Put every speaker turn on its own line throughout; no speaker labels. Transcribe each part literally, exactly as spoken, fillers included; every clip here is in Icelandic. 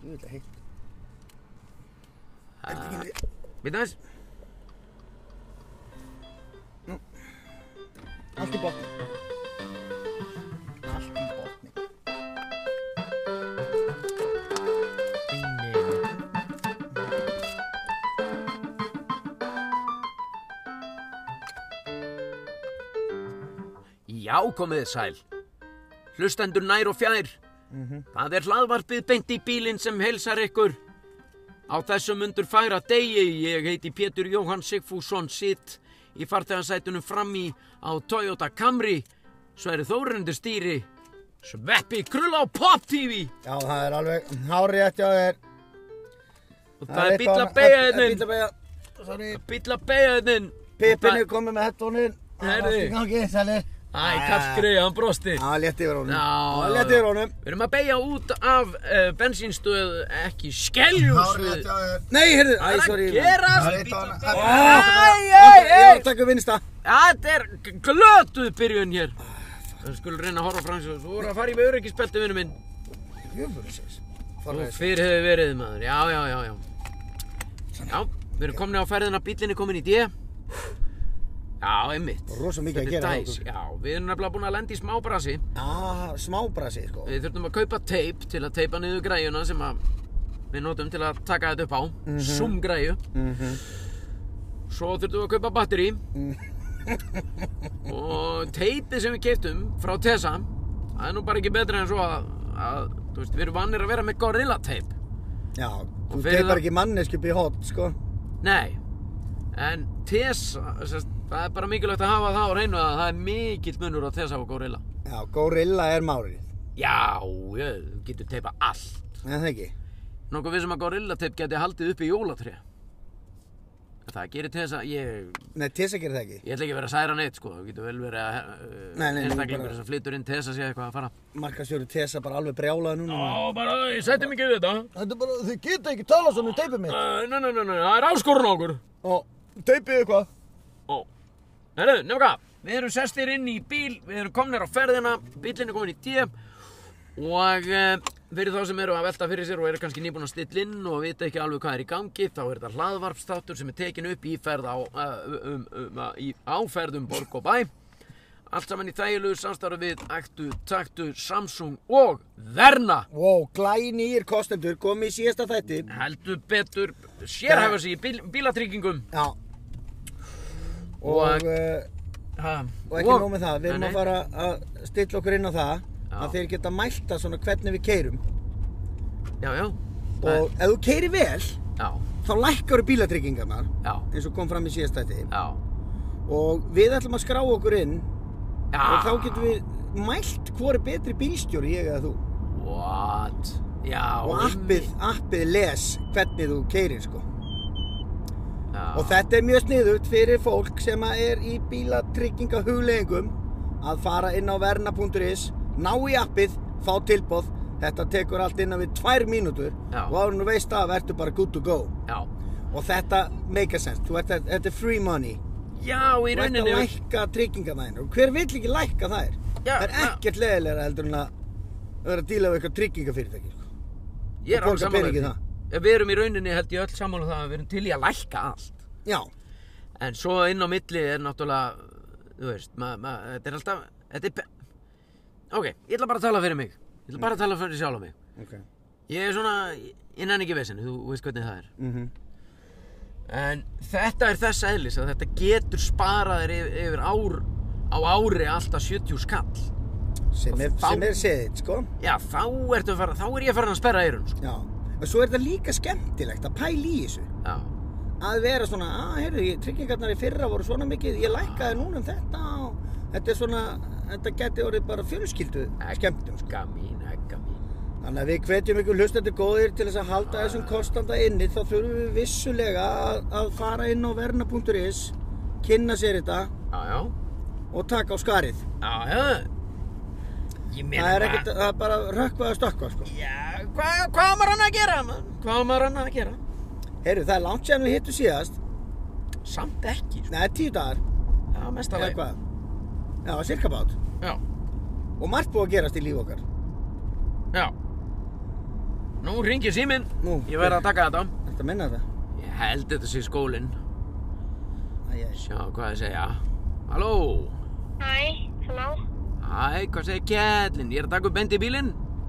Þetta er heitt.
Er þetta ekki... Býta þess?
Nú. Allt í botni. Allt í botni.
Já, komið sæl. Hlustendur nær og fjær.
Mm-hmm.
Það er hlaðvarpið beint í bílinn sem heilsar ykkur. Á þessum undur fagra degi, ég heiti Pétur Jóhann Sigfússon, sitt í farþegasætunum frammi á Toyota Camry, Sverrir Þór undir stýri, Sveppi Krull á Pop T V.
Já, það er alveg hárrétt hjá þér.
Og það er bíll að beygja hérna.
Bíll að beygja, sorry.
Bíll að beygja hérna.
Pippin er komið með headphone-in.
Herri.
Það er gangi, sælir.
Æ, kall greið, hann brosti.
Já, létt yfir honum.
Já,
létt yfir honum.
Við erum að beygja út af uh, bensínstöð, ekki Skeljungstöð.
Hárrétt hjá þér. Nei, heyrðu. Æ, sorry.
Það gerast.
Það er eitt á hana.
Æ, æ,
Ég var
æ.
að taka vinsta.
Þetta er glötuð byrjun hér. Það skulum reyna að horfa frá þessu. Þú voru að fara í með öryggisbelti, vinur minn.
Jöfnvöldisins.
Þú fyrr hefur verið, maður. Já, já, já, já. Já, við erum komin á ferðina, bíllinn er komin í D. Já, einmitt.
Rosa mikið að gera
hjá okkur. Já, við erum nefnilega búin að lenda í smábrasi.
Já, smábrasi, sko.
Við þurftum að kaupa teip til að teipa niður græjuna sem að við notum til að taka þetta upp á.
Mm-hmm.
Zoom-græju.
Mhm.
Svo þurftum við að kaupa batteri. Og teipið sem við keyptum frá Tesa, það er nú bara ekki betra en svo að, að þú veist, við erum vanir að vera með Gorilla teip.
Já,
Og
þú
fyrir
teipar
það-
ekki manneski upp í hot, sko.
Nei, en Tesa, sest, það er bara mikilvægt að hafa það á hreinu að það er mikill munur á Tesa og Gorilla.
Já, Gorilla er márið.
Já, já, þú getur teipa allt.
En það ekki.
Nokkuð við sem að Gorilla teip geti haldið upp í jólatré. Það gerir Tesa, ég,
Nei, Tesa gerir það ekki.
ég ætla ekki að vera að særa neitt, sko. Það getur vel verið að uh,
Nei, nei,
einstaklingur
bara-
sem flytur inn Tesa sé eitthvað að fara.
Markastjóri Tesa bara alveg brjálaði núna.
Já, bara, ég sætti mikið við þetta.
Þetta er bara, þið geta ekki talað svona um teipið mitt.
Uh, nei, nei, nei, nei, það er áskorun á okkur.
Og teipið eitthvað.
Ó, herru, nefnum hvað, við erum sestir inn í bíl, við erum komnir á ferðina, bíllinn er komin í D og uh, fyrir þá sem eru að velta fyrir sér og eru kannski nýbúin að stilla inn og vita ekki alveg hvað er í gangi, þá er þetta hlaðvarpsþáttur sem er tekin upp í ferð á, uh, um, um, uh, í áferðum borg og bæ. Allt saman í þægilegu samstarfi við Aktu, Taktu, Samsung og Verna.
Wow, glænýr kostendur komið í síðasta þætti.
Heldur betur sérhæfa sig í bíl, bílatryggingum.
Já.
Og-
Og, uh,
Ha,
og ekki nóg með það, við erum
Nei,
að
nei.
fara að stilla okkur inn á það
Já.
að þeir geta mælta svona hvernig við keyrum.
Já, já.
Og ef þú keyrir vel,
Já,
þá lækkar bílatryggingarnar,
já,
eins og kom fram í síðasta þætti.
já.
Og við ætlum að skrá okkur inn
Já.
og þá getum við mælt hvor er betri bílstjóri, ég eða þú.
What? Já.
Og appið, appið les hvernig þú keyrir, sko.
Já.
Og þetta er mjög sniðugt fyrir fólk sem er í bílatrygginga að fara inn á verna punktur is, ná í appið, fá tilboð. Þetta tekur allt innan við tvær mínútur
Já.
og áður nú veist það verður bara good to go.
Já.
Og þetta make a sense. Þú ert að, þetta er free money.
Já, í
Þú ert að
rauninni.
lækka tryggingarnar þínar. Og hver vill ekki lækka þær?
Já,
það er
já.
ekkert leiðilegra heldur en að vera að díla við eitthvað tryggingafyrirtæki, sko.
Ég er
og
alveg
borga
sammála
pening í
því.
það.
Ja, við erum í rauninni, held ég öll sammála um það að við erum til í að lækka allt.
Já.
En svo inn á milli er náttúrulega, þú veist, maður, ma, þetta er alltaf, þetta er, pe- ok, ég ætla bara að tala fyrir mig. Ég ætla bara að tala fyrir sjálf á mig.
Ok.
Ég er svona, ég nenni ekki veseni, þú veist hvernig það er.
Mhm.
En þetta er þess eðlis að þetta getur sparað þér yfir, yfir ár, á ári alltaf sjötíu skall.
Sem er,
þá-
sem er seðitt, sko.
Já, þá ertu að fara, þá er ég farin að sperra eyrun, sko.
Já. Og svo er þetta líka skemmtilegt að pæla í þessu.
Já,
Að vera svona, að heyrðu, tryggingarnar í fyrra voru svona mikið, ég lækkaði núna um þetta og þetta er svona, þetta geti orðið bara fjölskyldu skemmtum, sko.
egga mín, egga mín.
Þannig að við hvetjum ykkur hlustendur góðir til þess að halda þessum kostanda inni, þá þurfum við vissulega að, að fara inn á verna punktur is, kynna sér þetta
Já, já,
og taka á skarið.
já, já. Ég meina
Það er ekkert, það er bara rökkvað að stökkva, sko.
Já, hvað hva var hann að gera, mann? Hvað var hann að gera?
Heyrðu, það er langt síðan við hittum síðast.
Samt ekki, sko.
Nei, tíu dagar.
Já, mest
Eða
alveg.
hvað? Já, cirka bát.
Já,
Og margt búið að gerast í líf okkar.
já. Nú hringir síminn.
Nú.
Ég verð að taka þetta.
Ertu að minna þetta?
Ég held þetta sé skólinn.
Æ, æ.
Sjá hvað þið segja. Halló.
Hæ, halló.
Hæ, hvað segir kællinn? Ég er að taka upp beint í bílinn.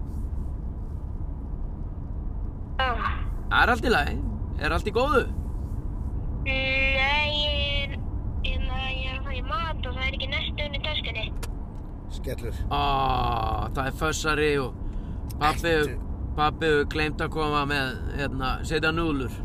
Já.
Það er allt í lagi. Er allt í góðu?
Nei, ég er, ég er að fara í mat og það er ekki næstu unni töskunni.
Skellur.
Ó, það er fössari og pabbi,
Ertu?
pabbi hefur gleymt að koma með, hérna, setja núðlur.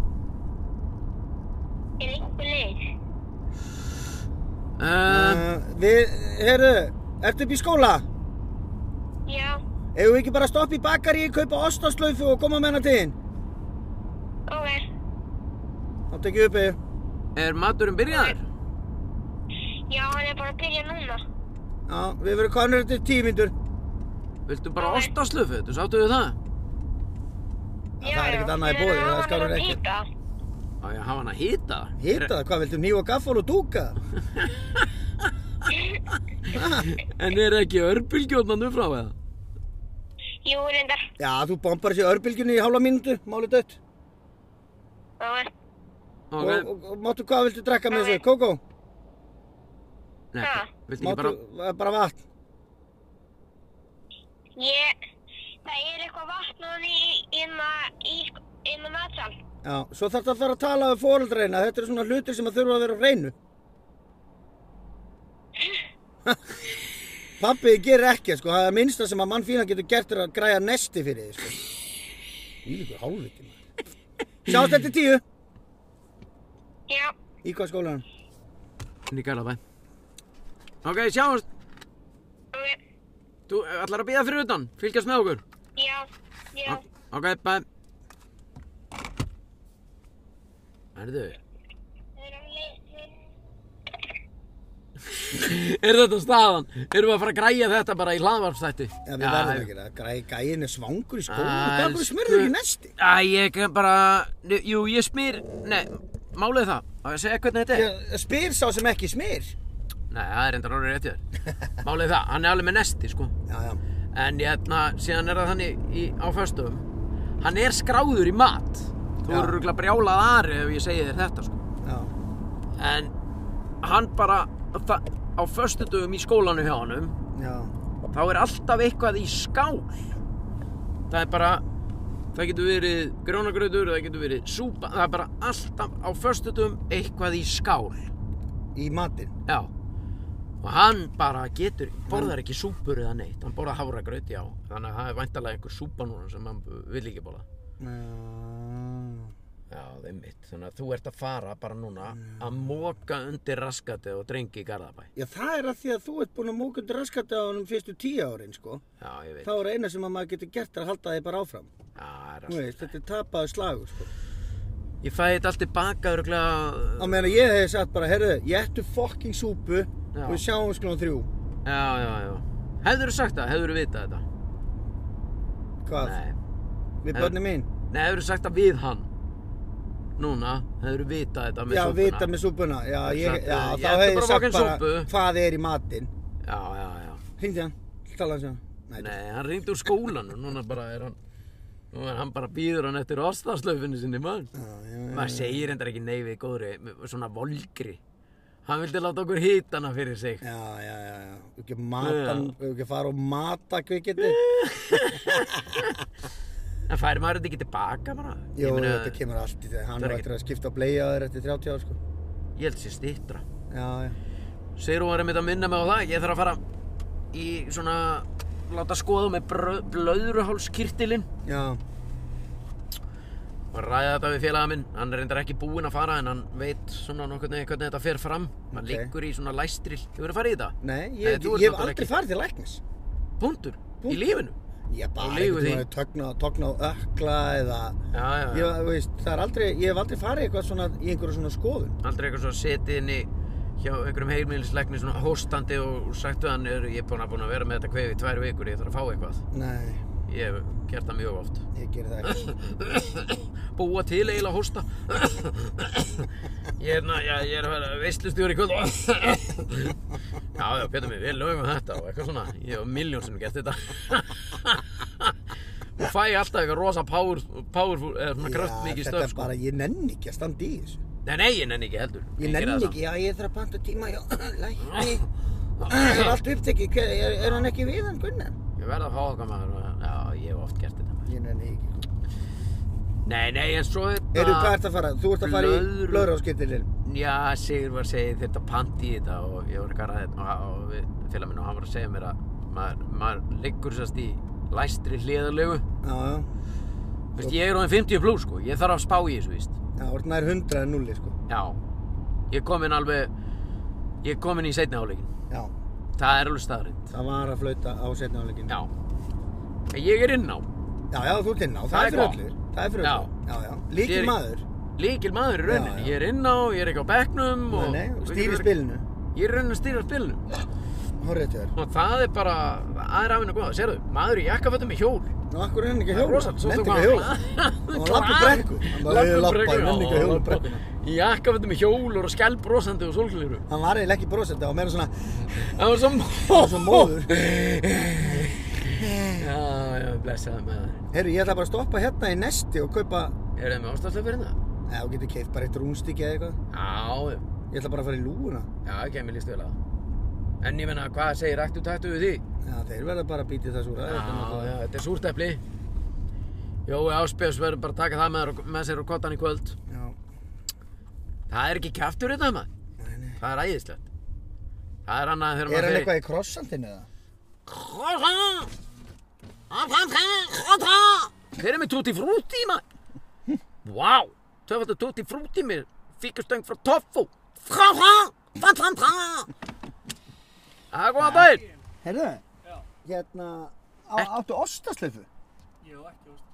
Er einhver leið?
Um,
Uh, við, heyrðu, ertu upp í skóla?
Já.
Eigum við ekki bara að stoppa í bakari, kaupa ostaslaufu og koma með hana til þín?
Ok.
Þá tekið uppi.
er maturinn byrjaður?
Já, hann er bara að byrja núna.
Já, við verðum konur eftir tíu mínútur.
Viltu bara
Ok.
ostaslöfu? Þú sáttu við það?
Já,
það er ekkert
já.
annað í boði,
En
það
hann
skárur
er að
ekkert.
píka.
Á ég að hafa hann að hita?
Hita það, hvað viltu, hníf og gaffal og dúka?
En er ekki örbylgjónanum frá eða?
Jú, reyndar.
Já, þú bombar þessi örbylgjunni í hálfa mínútu, málið dött.
Ok.
Ok,
Og, og, og máttu, hvað viltu drekka með þessu? Kókó?
nei,
Ha?
viltu ekki
Máttu,
bara...
bara, bara vatn?
Ég, það er eitthvað vatn og í, inn að, í, sk- inn að matsal.
Já, svo þarf það að fara að tala við foreldreina. Þetta eru svona hlutir sem að þurfa að vera á hreinu. Pabbi gerir ekkert, sko. Það er minnsta sem að mannfílan getur gert er að græja nesti fyrir þig, sko. Ílíkur hálfviti, maður. Sjáumst eftir tíu.
Já.
Í hvað skólanum?
Inn í Garðabæ. Ok, sjáumst.
Ok.
Þú ætlar að bíða fyrir utan, fylgjast með okkur.
Já. Já.
Ok, bæ. Herðu,
Það er að leið.
er þetta staðan? Erum við að fara að græja þetta bara í hlaðvarpsþætti?
Já, við verðum ekki það. Græ, gæin er svangur í skóla.
Æ,
Hvað bara smyrður ekki nesti?
Æ, ég kan bara... Jú, ég smyr... Nei, málið er það. Á ég að segja hvernig þetta er?
Ég spyr sá sem ekki smyr.
Nei, það er reyndar orðið rétt í þér. Málið er það, hann er alveg með nesti, sko.
Já, já.
En hérna, síðan er það þannig í, á föstudögum. Hann er skráður í mat. Þú
Já.
eru örugglega brjálað ari ef ég segi þér þetta, sko.
Já.
En hann bara, það, á föstudögum í skólanu hjá honum,
Já.
þá er alltaf eitthvað í skál. Það er bara, það getur verið grjónagrautur, það getur verið súpa, það er bara alltaf á föstudögum eitthvað í skál.
Í matinn.
Já. Og hann bara getur, borðar ekki súpur eða neitt, hann borðar hafragraut, já. Þannig að það er væntanlega einhver súpa núna sem hann vill ekki borða.
Já.
Já, það er mitt. Þannig að þú ert að fara bara núna að moka undir raskatið og drengi í Garðabæ.
Já, það er að því að þú ert búin að móka undir raskati á honum fyrstu tíu árin, sko.
Já, ég veit.
Þá er eina sem að maður getur gert er að halda þig bara áfram.
Já, það er
Þú
allt.
veist, þetta er tapaður slagur, sko.
Ég fæði þetta allt tilbaka örugglega.
Á meðan ég hef sagt bara, heyrðu, ég ættu fucking súpu
Já.
og við sjáum sklón þrjú.
Já, já, já. Hefðurðu sagt það? Hefðurðu vitað þetta?
Hvað?
Nei.
Við
Hef-
börnin mín?
Nei, hefurðu sagt það við hann? Núna, hefurðu vitað þetta með
Já,
súpuna?
vita með súpuna. Já,
Hefurðu
ég,
sagt,
já
ég
þá
ætla
hef ég
bara að
sagt
moka inn
bara
súpu.
hvað er í matinn.
Já, já, já.
Hringdi hann, tala hans hann.
Nei, hann ringdi úr skólanum, núna bara er hann, nú er hann bara býður hann eftir ostaslaufinni sinni, mann.
Já, já, já.
Maður segir endar ekki nei við góðri, svona volgri. Hann vildi láta okkur hita hana fyrir sig.
Já, já, já, já. Við ekki matan, við ekki fara og mata kvikindi.
En færi maður þetta ekki tilbaka bara?
Jú,
Ég meina,
þetta kemur allt í þegar hann
það er
er
ekki-
eftir að skipta á bleia á þér eftir þrjátíu ár, sko.
Ég held sér styttra.
Já, já.
Sigrún var einmitt að minna mig á það, ég þarf að fara í svona, láta skoða með blöðruhálskirtilinn.
Já,
Og ræða þetta við félaga minn, hann er reyndar ekki búinn að fara en hann veit svona nokkurn veginn hvernig þetta fer fram. Hann
Ok.
liggur í svona læstril. Hefur þú farið í þetta?
nei,
Nei,
ég,
þú ert
ég hef
náttúrulega
aldrei
ekki.
farið til læknis.
Punktur.
Punktur.
Í lífinu.
Ég bara
Og leigu
einhvern
því.
veginn tögna, tögna á ökla eða...
Já, já, já.
Ég, þú veist, það er aldrei, ég hef aldrei farið eitthvað svona í einhverju svona skoðun.
Aldrei eitthvað svo setið inn í hjá einhverjum heimilislækni svona hóstandi og sagt við hann, er, ég er búinn að, búinn að vera með þetta kvef í tvær vikur, ég þarf að fá eitthvað.
Nei,
Ég hef gert það mjög oft.
ég geri það ekki.
Búa til eiginlega hósta. Ég er, na, já, ég er að vera veislustjóri í kvöld. Já, já, Pétur mig, við lögum þetta og eitthvað svona. Ég hef milljón sem gert þetta. fæ alltaf eitthvað rosa power, powerful, eða svona kraftmikið
þetta
stöf,
er
sko.
bara, ég nenni ekki að standa í þessu.
Nei, nei, ég nenni ekki heldur.
Ég
geri
nenni
það
ekki, já, ég þarf að panta tíma, já, lækni. Það er allt upptekið, Hver- er, er hann ekki við hann, Gunnar?
samt. Ég verð að fá okkar maður, og- já, ég hef oft gert þetta. maður.
Ég nenni ekki.
Nei, nei, en svo þetta...
Heyrðu, hvað ert að fara? Þú ert að fara í
Blöðru-
blöðráskyttilinn.
Já, Sigur var að segja þetta pant í þetta og ég var ekki að ræða þetta og við félag minn og hann var að segja mér að maður, maður liggur sérst í læstri hliðarlegu.
Já, já.
Veist, ég er á fimmtíu plus, sko, ég þarf að spá í þessu, víst.
Já, þú ert nær hundrað en núlli, sko.
Já, ég kom inn alveg, ég kom inn í seinni hálfleikinn.
Já,
Það er alveg staðrind.
það var að flauta á seinni hálfleikinn.
Já, en ég er inn á.
Já, já, þú ert inn á. Það,
Það
er
er
fyrir
gott.
öllu. Það er fyrir
Já.
öllu. Já, já.
Ég
Líkil
er-
maður.
Líkil maður í rauninni,
Já, já.
ég er inn á, ég er ekki á bekknum og...
Nei, nei, stýri spilinu.
Ég er rauninni að stýra spilinu.
Hárrétt hjá þér.
Og það er bara, það er af henni góða, sérðu, maður í jakkafötum með hjól.
Nú, akkur er hann ekki að
Það er
hjóla?
rosalegt, svo
Nennti
stóð
ekki að hjóla?
hann
Hann var labba brekku. Hann bara, ég labba, ég nenni ekki að hjóla brekkuna.
Í jakkafötum með hjól og skælbrosandi og sólgleru.
Hann var eiginlega ekki brosandi, það var meira svona,
Það var svo
var svo móður.
Já, já, blessaði með það.
Heyrðu, ég ætla bara að stoppa hérna í Nesti og kaupa,
Er það með ástæðslega fyrir það?
eða þú getur keypt bara eitt rúnstykki eða eitthvað.
Já,
Ég ætla bara að fara í lúguna.
já, ekki að mér líst vel á það. En ég menna, hvað segir ættu taktu við því?
Já, þeir verða bara að býta það súra.
Já, já, þetta er súrtepli. Jói Áspjörs verður bara að taka það með, með sér á kottan í kvöld.
Já,
Það er ekki kjaftur þetta, maður.
nei, nei.
Það er æðislegt. Það er annað þegar
Er hann eitthvað í krossandinu eða?
Hver er með tutti frutti, maður? Vá, töfaldur tutti frutti með fíkustöng frá Toffo. Það er góðan daginn.
Heyrðu, hérna, á, áttu ostasleifu?
Jú, ekki veist.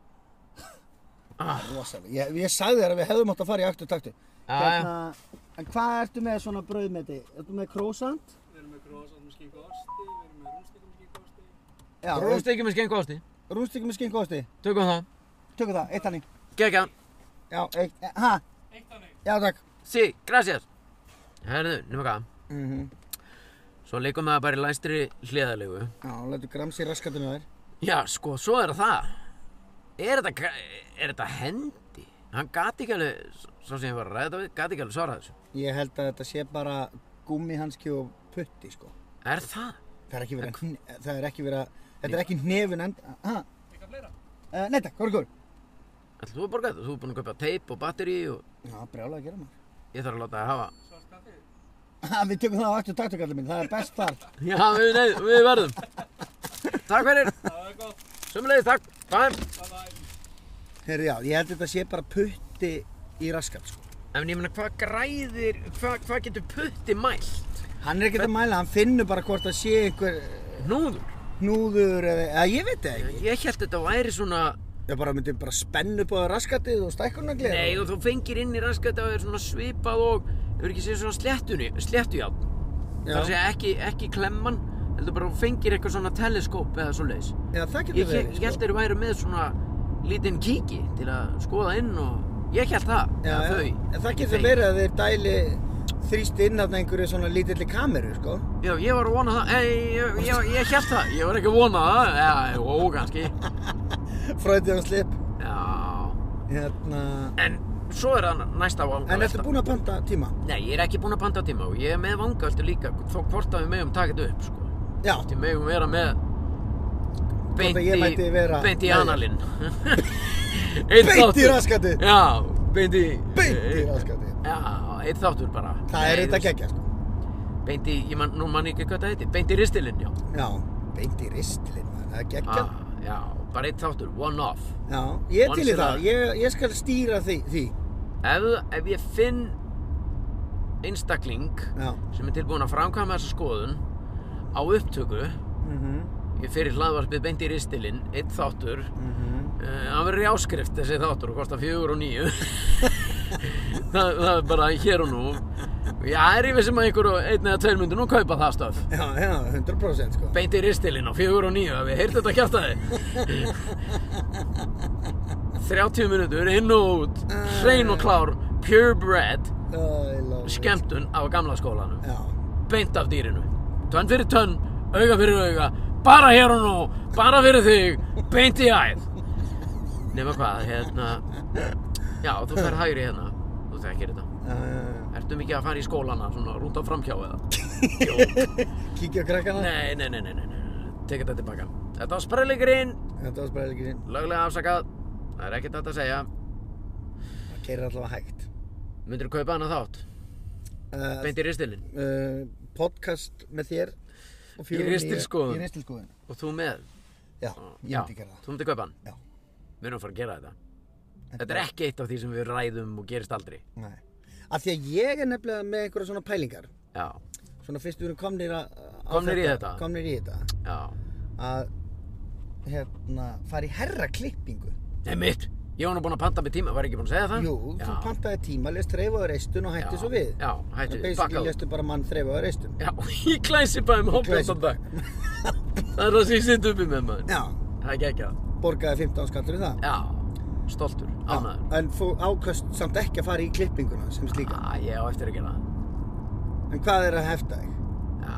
Ah,
Rosalega. Ég, ég sagði þér að við hefðum átt að fara í aktu taktu.
Já,
Hérna, en hvað ertu með svona brauðmeti? Ertu með croissant?
Við erum með croissant með skinku og osti, við erum með rúnstíkum með skinku og osti.
Já,
Rúnstekki með skengu ásti.
rúnstykki með skinku osti.
Tökum það.
Tökum það, eitt hannig.
Gekkan.
Já, eitt, eh, ha?
Eitt þannig.
Já, takk.
Sí, gracias. Herðu, nema hvað.
Mhm.
Svo leikum við það bara í læstri hliðarlegu.
Já, lætu grams í raskatinu þær.
Já, sko, svo er það. Er þetta, er þetta hendi? Hann gati ekki alveg, svo sem ég var að ræða þetta við, gati ekki alveg svarað þessu.
Ég held að þetta sé bara gúmmihanski og putti, sko.
Er það?
Það er ekki verið að, hne- það er ekki verið að, þetta er ekki hnefun end, ha?
Eitthvað fleira?
Uh, nei takk, hvað er góður?
Ætli þú að borga þetta? Þú er búinn að kaupa teip og batteri og
Já, brjálega að gera maður.
ég þarf að láta það hafa.
Svart kaffi?
Ha, við tökum það á aktu taktu kallið minn, það er best þar.
Já, við, nei, við verðum. Takk fyrir.
Það er gott.
Sumulegis, takk. Bye.
Bye bye.
Heyrðu, já, ég held að þetta sé bara putti í raskat, sko.
En ég meina, hvað græðir, hvað, hvað getur putti mælt?
Hann er ekkert að mæla, hann finnur bara hvort það sé einhver
Núður.
hnúður eða, eða ég veit það ekki.
Ég held þetta væri svona,
Ég bara myndi bara spenna upp á raskatið og stækkunarglið.
nei, og þú fengir inn í raskat að það er svona svipað og, hefur ekki séð svona sléttunni, sléttujárn. Það er að segja ekki, ekki klemman, heldur bara þú fengir eitthvað svona teleskóp eða svoleiðis.
Já, það getur
Ég, ég,
verið,
ég held þeir væru með svona lítinn kíki til að skoða inn og ég held það,
Já,
eða
já.
þau.
En það
ekki
getur
þeir.
verið að þeir dæli þrýst inn af einhverju svona lítilli kameru, sko.
Já, ég var að vona það, ei, ég, ég, ég held það, ég var ekki að vona það, já, ó, kannski.
Fröðið á slip.
Já,
Hérna...
en svo er það næsta vanga.
En ertu búinn að panta tíma?
Nei, ég er ekki búinn að panta tíma og ég er með vangaveltur líka, þó hvort að við megum taka þetta upp, sko.
Já.
Hvort við megum vera með beint
að ég
í,
mætti vera-
beint í
Nei.
analinn.
Beint í raskatið.
Já, beint í...
Beint í raskatið.
Já, eitt þáttur bara.
Það er
Nei,
þetta
þú veist,
geggja, sko.
Beint í, ég man, nú man ég ekki hvað það heitir, beint í ristilinn, já.
Já, beint í ristilinn, maður. Það er geggja.
Ah, já, bara eitt þáttur, one off.
Já, ég er
Once
til í
in a-
það. Ég, ég skal stýra því. því.
Ef, ef ég finn einstakling
Já.
sem er tilbúin að framkvæma þessa skoðun á upptöku,
Mhm.
ég fyrir hlaðvarpið beint í ristilinn, eitt þáttur,
Mhm.
uh, hann verður í áskrift þessi þáttur og kostar fjögur og níu. það, það er bara hér og nú. Og ég er í vissum að einhver og einn eða tveir myndu nú kaupa það stöf.
Já, já, hundra prósent, sko.
Beint í ristilinn á fjögur og níu, hafið heyrt þetta kjaftaði? þrjátíu mínútur, inn og út, hrein og klár, purebred,
Oh, I love it.
skemmtun af gamla skólanum.
Já.
Beint af dýrinu. Tönn fyrir tönn, auga fyrir auga, bara hér og nú, bara fyrir þig, beint í æð. Nema hvað, hérna, já, þú fer hægri hérna, þú þekkir þetta.
Já, já, já.
Ertu mikið að fara í skólana, svona, rúnt á framhjá eða? Jó.
Kíkja á krakkana.
Nei, nei, nei, nei, nei, nei, tek þetta tilbaka. Þetta var sprelligurinn,
Þetta var spræðilegurinn.
löglega afsakað, það er ekkert hægt að segja.
Það keyrir allavega hægt.
Myndirðu kaupa hana þátt?
Uh,
Beint í ristilinn?
uh, podcast með þér og
Í
fjórum
ristilskoðun?
Í ristilskoðun.
Og þú með?
Já, ég
Já,
myndi gera það.
þú myndir kaupa hann?
Já.
Við erum að fara að gera þetta. Þetta er ekki eitt af því sem við ræðum og gerist aldrei.
Nei. Af því að ég er nefnilega með einhverja svona pælingar.
Já,
Svona fyrst við erum komnir að... á
Komnir í þetta?
Komnir í þetta.
já.
Að, hérna, fara í herraklippingu.
Nei, mitt. Ég var nú búinn að panta með tíma, var ég ekki búinn að segja það?
Jú,
já.
þú pantaði tíma, lest þreifaðu reistun og hætti
Já,
svo við.
já, hætti,
En basically
bakkaðu.
lestu bara mann þreifaðu reistun.
Já, í Glæsibæum hófbjörndan dag. Það er það sem ég sitt uppi með maður.
Já,
Það er geggjað.
borgaði fimmtán skall fyrir það.
Já, stoltur, ánæður.
En þú ákvæmst samt ekki að fara í klippinguna sem slíka.
Já, ég á eftir að gera það.
En hvað er að hefta þig?
Já,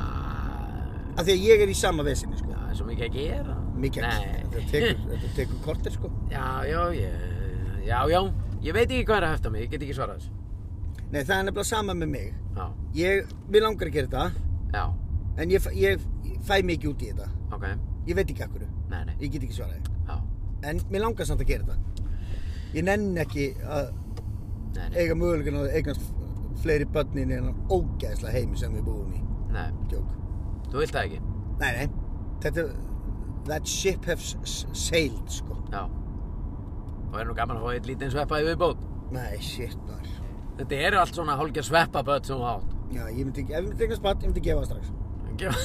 Af því að ég er í sama vesinni, sko.
það er svo mikið að gera.
Mikið
Nei.
Þetta tekur, þetta tekur kortir, sko.
Já, já, ég, já, já. Ég veit ekki hvað er að hefta mig, ég get ekki svarað þessu.
Nei, það er nefnilega sama með mig.
Já,
Ég, mér langar að gera þetta,
já,
en ég, ég, ég fæ mikið út í þetta.
ok.
Ég veit ekki akkur.
Nei, nei,
Ég get ekki svarað þig.
já,
En mér langar samt að gera þetta. Ég nenni ekki að
nei, nei,
eiga möguleikann að eignast fleiri börnin en hann ógeðslega heimi sem við búum í.
nei.
Djók.
Þú vilt það ekki?
Nei, nei. Þetta, that ship has s- sailed, sko.
Já. Og er nú gaman að fá eitt lítinn sveppa í viðbót.
Nei, shit, maður.
Þetta eru allt svona hálfgerð sveppaböt sem þú átt.
Já, ég myndi ekki, ef ég myndi eignast barn, ég myndi gefa það strax.
Gefa,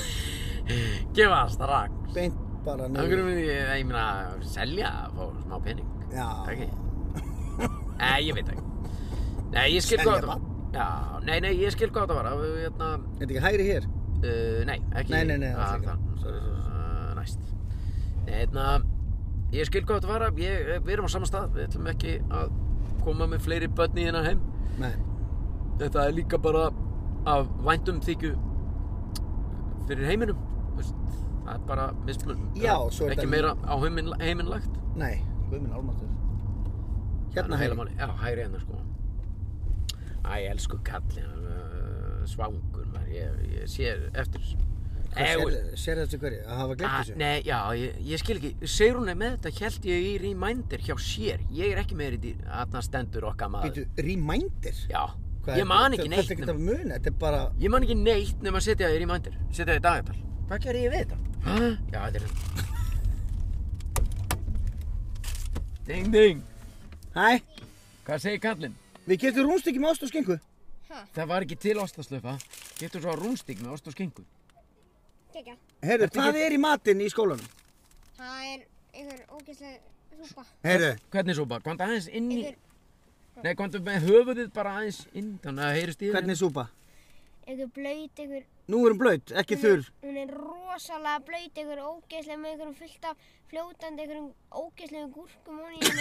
gefa það strax.
Beint bara
Það hverju myndi ég, ég meina, selja, fá smá pening.
Já.
Ekki? Nei, ég veit ekki. Nei, ég skil
Selja
hvað þetta var. Já, nei, nei, ég skil hvað þetta var. Það, hérna,
Er þetta ekki hægri hér?
uh, nei, ekki.
Nei, nei, nei,
það
alls
er
ekki.
það.
Sorry, sorry,
Uh, næst. Nei, hérna, ég skil hvað þetta var. Ég, við erum á sama stað. Við ætlum ekki að koma með fleiri börn í hérna heim.
Nei.
Þetta er líka bara af væntum þykju fyrir heiminum. Veist, það er bara mismun.
Já, svo er
ekki
þetta-
meira á heiminn, heiminn lagt.
Nei, guð minn álmáttur. Hérna
Það er
hægri.
heila máli. Já, hægri hérna sko. Æ, elsku kallinn, uh, svangur maður, ég, ég sé eftir þessu. Eh,
Sér, sér þetta hverju? Að hafa glemt
Ah,
þessu?
nei, já, ég, ég skil ekki. Sigrún er með þetta, held ég í reminder hjá sér. Ég er ekki með þetta, þarna stendur okkar maður.
Býtu, reminder?
Já,
Hvað
ég
er
man
þetta?
ekki
Þetta
neitt
er ekki
nema,
að muna, þetta er bara...
ég man ekki neitt nema að setja það í reminder. Setja það í dagatal. Hvað gerir ég við þetta? Hæ? Já, þetta er þetta. Ding, ding.
Hæ,
Hvað segir kallinn?
við getum rúnstikki með ost og skengu.
Það var ekki til ostaslöfa. Getur svo rúnstík með ost og skengu.
Kekja.
Heyrðu,
Ertu
hvað
ekki-
er í matinn í skólanum?
Það er einhver ógeðsleg súpa.
Heyrðu,
Hvernig súpa? Komdu aðeins inn í...
Einhver,
Nei, komdu með höfuðið bara aðeins inn, þannig að það heyrist í þér.
hvernig er súpa?
einhver blöyt, einhver...
Nú er hún blöyt, ekki þurr.
Hún er rosalega blöyt, einhver ógeðsleg með einhverjum fullt af fljótandi, einhverjum ógeðslegum gúrkum og henni.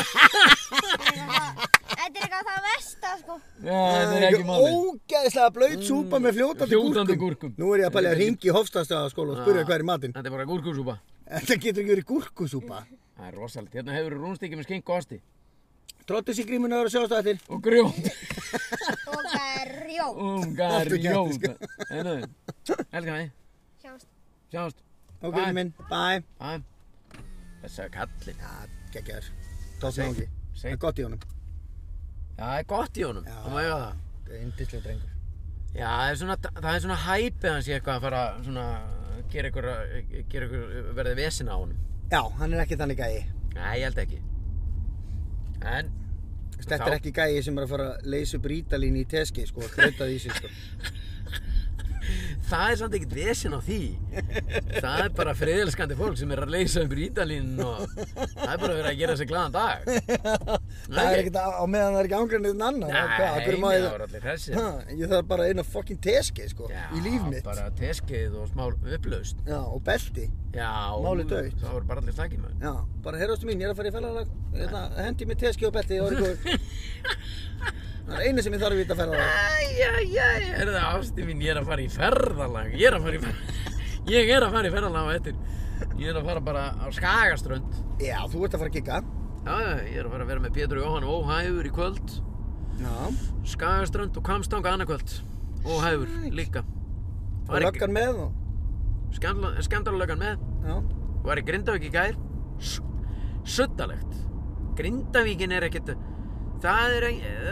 Þetta er eitthvað það versta, sko.
Já, þetta er ekki málið.
Ógeðslega blöyt súpa með fljótandi
fljótandi
gúrkum.
gúrkum.
Nú er ég að pæla að ringi í Hofstadstaðaskóla og spyrja hvað er í matinn.
Þetta er bara gúrkusúpa.
Þetta getur ekki verið gúrkusúpa.
Það er rosalegt. Hérna hefur þú rúnstíki með skink og osti.
Trottis í grímuna og sjáast það eftir.
Og grjót.
Og það er rjó.
Unga
Allt er
rjót.
gert,
Ennu. Elskar þig.
Sjáumst.
Sjáumst.
Ok,
Bye.
minn, bye.
Æ. Þessa kallinn.
Já, geggjar. Tótt
Seg-
nági.
seg-
Það er gott í honum.
Já, það er gott í honum.
Já.
Það má eiga það.
Það er yndislega drengur.
Já, það er svona, það er svona hæpið hans í eitthvað að fara svona, gera ykkur, gera ykkur, verði vesina á honum.
Já, hann er ekki þannig gæi.
Nei, ég held ekki. En,
Þetta
þá-
er ekki gæi sem er að fara að leysa upp rítalín í teski, sko, og skrautað í sig, sko.
það er samt ekkert vesen á því. Það er bara friðelskandi fólk sem er að leysa upp rítalín og það er bara verið að gera sér glaðan dag.
Það er ekkert á, á meðan það er ekki ángrænið annan.
Nei,
Hvað, af hverju má
það
ég-
var allir hressir.
Ha, Ég þarf bara eina fucking teski, sko,
Já,
í líf mitt.
bara teskið og smá upplaust.
Já, og belti.
Já,
Málið dautt.
það voru bara allir slagið maður.
Já, bara heyrðastu mín, ég er að fara í ferðalag. Hérna, hendi mér teski og belti og er góður. Það er eina sem ég þarf að vita ferðalag.
Æjæjæj, er það ásti mín, ég er að fara í ferðalag, ég er að fara í ferðalag, Ég er að fara í ferðalag á eftir. Ég er að fara bara á Skagaströnd.
Já, þú ert að fara að kikka.
Já, já, ég er að fara að vera með Pétur og Jóhann Óhæfur í kvöld.
Já.
Skagaströnd og Hvammstanga annað kvöld. Óhæfur líka.
Og löggan með og...
Skemmdarlöggan með.
Já.
Var í Grindavík í gær. S- Suddalegt. Grindavíkin er ekkert... Það er...